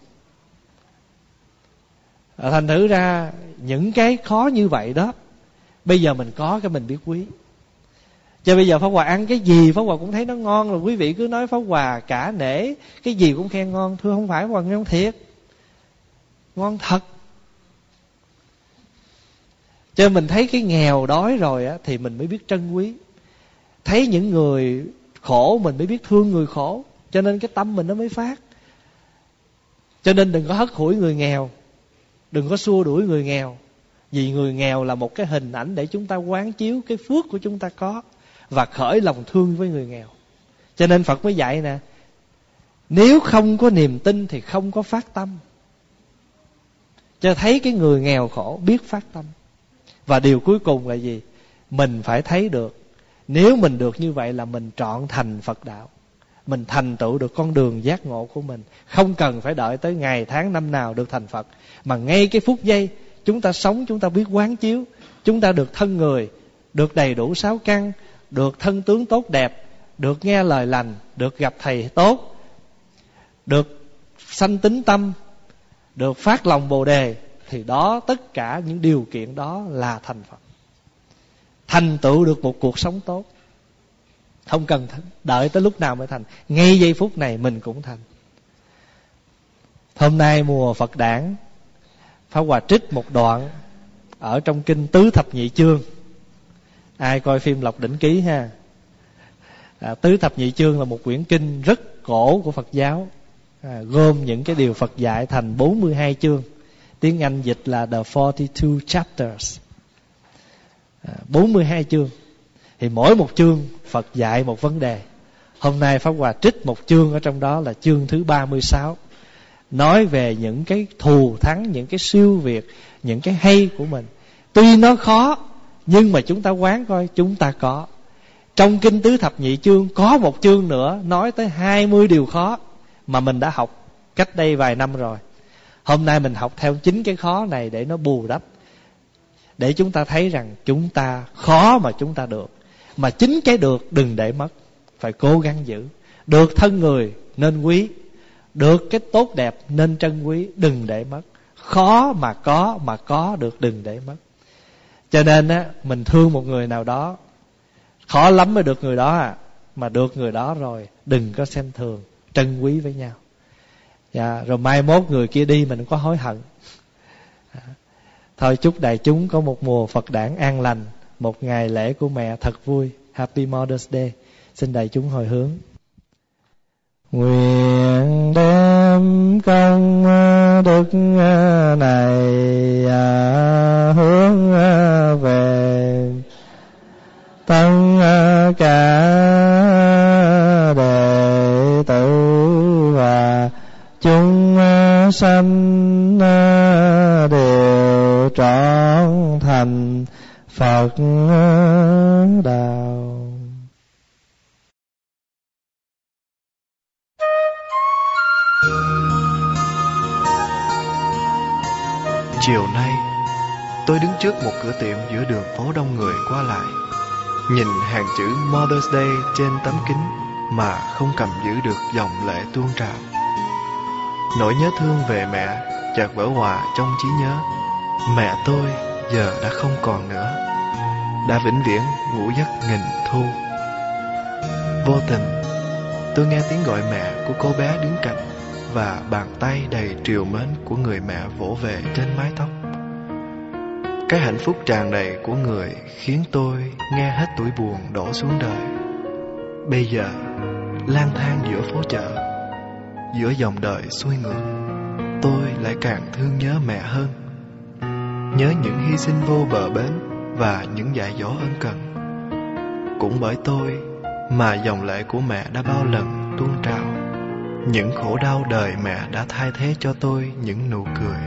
À, thành thử ra những cái khó như vậy đó, bây giờ mình có cái mình biết quý. Cho bây giờ Pháp Hòa ăn cái gì Pháp Hòa cũng thấy nó ngon, rồi quý vị cứ nói Pháp Hòa cả nể, cái gì cũng khen ngon. Thưa không phải, Pháp Hòa ngon thiệt, ngon thật. Cho mình thấy cái nghèo đói rồi á, thì mình mới biết trân quý. Thấy những người khổ mình mới biết thương người khổ, cho nên cái tâm mình nó mới phát. Cho nên đừng có hất hủi người nghèo, đừng có xua đuổi người nghèo, vì người nghèo là một cái hình ảnh để chúng ta quán chiếu cái phước của chúng ta có, và khởi lòng thương với người nghèo. Cho nên Phật mới dạy nè, nếu không có niềm tin thì không có phát tâm. Cho thấy cái người nghèo khổ biết phát tâm. Và điều cuối cùng là gì? Mình phải thấy được, nếu mình được như vậy là mình trọn thành Phật đạo, mình thành tựu được con đường giác ngộ của mình. Không cần phải đợi tới ngày tháng năm nào được thành Phật, mà ngay cái phút giây chúng ta sống, chúng ta biết quán chiếu, chúng ta được thân người, được đầy đủ sáu căn, được thân tướng tốt đẹp, được nghe lời lành, được gặp thầy tốt, được sanh tín tâm, được phát lòng Bồ Đề, thì đó, tất cả những điều kiện đó là thành Phật. Thành tựu được một cuộc sống tốt, không cần đợi tới lúc nào mới thành, ngay giây phút này mình cũng thành. Hôm nay mùa Phật đản, Pháp Hòa trích một đoạn ở trong kinh Tứ Thập Nhị Chương. Ai coi phim Lộc Đỉnh Ký ha? À, Tứ Thập Nhị Chương là một quyển kinh rất cổ của Phật giáo, à, gồm những cái điều Phật dạy thành bốn mươi hai chương. Tiếng Anh dịch là The forty-two chapters, à, bốn mươi hai chương. Thì mỗi một chương Phật dạy một vấn đề. Hôm nay Pháp Hòa trích một chương ở trong đó là chương thứ ba mươi sáu, nói về những cái thù thắng, những cái siêu việt, những cái hay của mình. Tuy nó khó, nhưng mà chúng ta quán coi, chúng ta có. Trong kinh Tứ Thập Nhị Chương có một chương nữa nói tới hai mươi điều khó mà mình đã học cách đây vài năm rồi. Hôm nay mình học theo chính cái khó này để nó bù đắp, để chúng ta thấy rằng chúng ta khó mà chúng ta được. Mà chính cái được đừng để mất, phải cố gắng giữ. Được thân người nên quý, được cái tốt đẹp nên trân quý, đừng để mất. Khó mà có, mà có được đừng để mất. Cho nên á, mình thương một người nào đó, khó lắm mới được người đó à. Mà được người đó rồi, đừng có xem thường, trân quý với nhau. Dạ, rồi mai mốt người kia đi mình không có hối hận. Thôi chúc đại chúng có một mùa Phật đản an lành, một ngày lễ của mẹ thật vui. Happy Mother's Day. Xin đại chúng hồi hướng. Nguyện đem công đức này hướng về tất cả đệ tử và chúng sanh đều trọn thành Phật đạo. Chiều nay, tôi đứng trước một cửa tiệm giữa đường phố đông người qua lại, nhìn hàng chữ Mother's Day trên tấm kính mà không cầm giữ được dòng lệ tuôn trào. Nỗi nhớ thương về mẹ chợt vỡ hòa trong trí nhớ. Mẹ tôi giờ đã không còn nữa, đã vĩnh viễn ngủ giấc nghìn thu. Vô tình, tôi nghe tiếng gọi mẹ của cô bé đứng cạnh, và bàn tay đầy trìu mến của người mẹ vỗ về trên mái tóc. Cái hạnh phúc tràn đầy của người khiến tôi nghe hết tuổi buồn đổ xuống đời. Bây giờ, lang thang giữa phố chợ, giữa dòng đời xuôi ngược, tôi lại càng thương nhớ mẹ hơn. Nhớ những hy sinh vô bờ bến và những dạy dỗ ân cần. Cũng bởi tôi mà dòng lệ của mẹ đã bao lần tuôn trào. Những khổ đau đời mẹ đã thay thế cho tôi những nụ cười.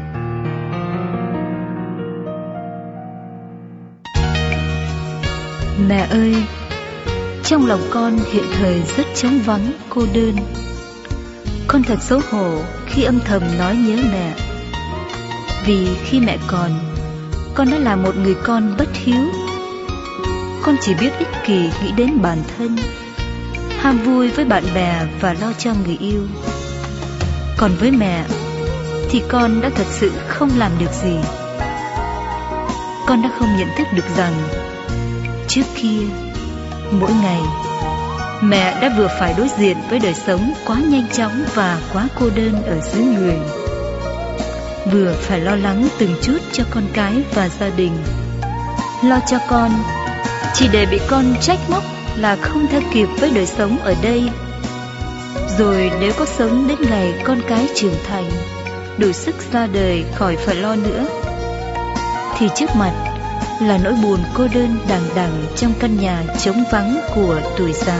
Mẹ ơi, trong lòng con hiện thời rất trống vắng, cô đơn. Con thật xấu hổ khi âm thầm nói nhớ mẹ. Vì khi mẹ còn, con đã là một người con bất hiếu. Con chỉ biết ích kỷ nghĩ đến bản thân, ham vui với bạn bè và lo cho người yêu. Còn với mẹ thì con đã thật sự không làm được gì. Con đã không nhận thức được rằng trước kia, mỗi ngày, mẹ đã vừa phải đối diện với đời sống quá nhanh chóng và quá cô đơn ở xứ người, vừa phải lo lắng từng chút cho con cái và gia đình. Lo cho con chỉ để bị con trách móc là không theo kịp với đời sống ở đây. Rồi nếu có sống đến ngày con cái trưởng thành, đủ sức ra đời khỏi phải lo nữa, thì trước mặt là nỗi buồn cô đơn đằng đằng trong căn nhà trống vắng của tuổi già.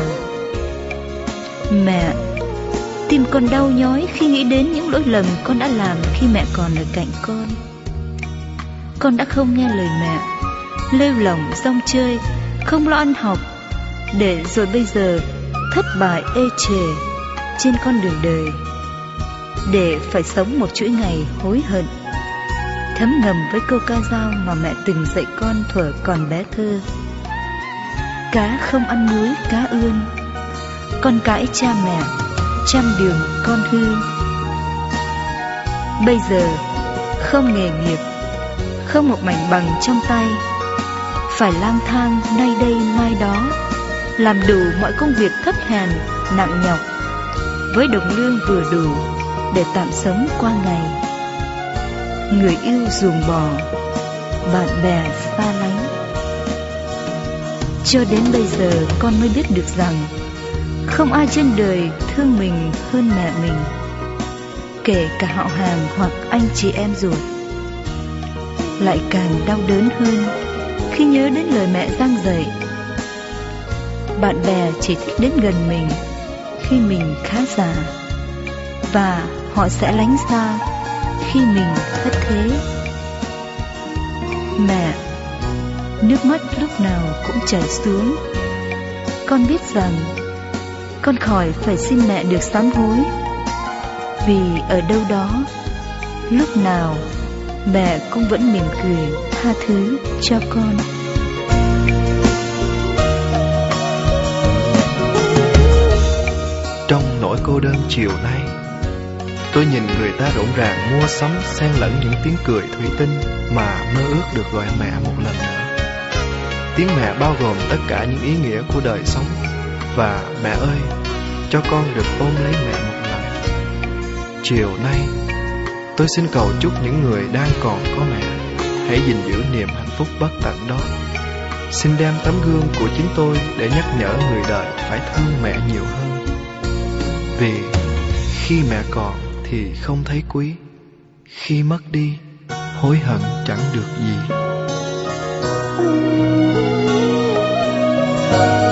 Mẹ, tim con đau nhói khi nghĩ đến những lỗi lầm con đã làm khi mẹ còn ở cạnh con. Con đã không nghe lời mẹ, lêu lỏng rong chơi, không lo ăn học, để rồi bây giờ thất bại ê chề trên con đường đời, để phải sống một chuỗi ngày hối hận, thấm ngầm với câu ca dao mà mẹ từng dạy con thuở còn bé thơ. Cá không ăn muối cá ươn, con cãi cha mẹ, trăm đường con hư. Bây giờ không nghề nghiệp, không một mảnh bằng trong tay, phải lang thang nay đây mai đó, làm đủ mọi công việc thấp hèn nặng nhọc, với đồng lương vừa đủ để tạm sống qua ngày. Người yêu ruồng bỏ, bạn bè xa lánh. Cho đến bây giờ con mới biết được rằng không ai trên đời thương mình hơn mẹ mình, kể cả họ hàng hoặc anh chị em ruột. Lại càng đau đớn hơn khi nhớ đến lời mẹ giăng dạy: bạn bè chỉ thích đến gần mình khi mình khá già, và họ sẽ lánh xa khi mình thất thế. Mẹ, nước mắt lúc nào cũng chảy xuống. Con biết rằng con khỏi phải xin mẹ được sám hối, vì ở đâu đó lúc nào mẹ cũng vẫn mỉm cười tha thứ cho con. Trong nỗi cô đơn chiều nay, tôi nhìn người ta rộn ràng mua sắm, xen lẫn những tiếng cười thủy tinh mà mơ ước được gọi mẹ một lần nữa. Tiếng mẹ bao gồm tất cả những ý nghĩa của đời sống. Và mẹ ơi, cho con được ôm lấy mẹ một lần. Chiều nay, tôi xin cầu chúc những người đang còn có mẹ hãy gìn giữ niềm hạnh phúc bất tận đó. Xin đem tấm gương của chính tôi để nhắc nhở người đời phải thương mẹ nhiều hơn. Vì khi mẹ còn thì không thấy quý, khi mất đi hối hận chẳng được gì.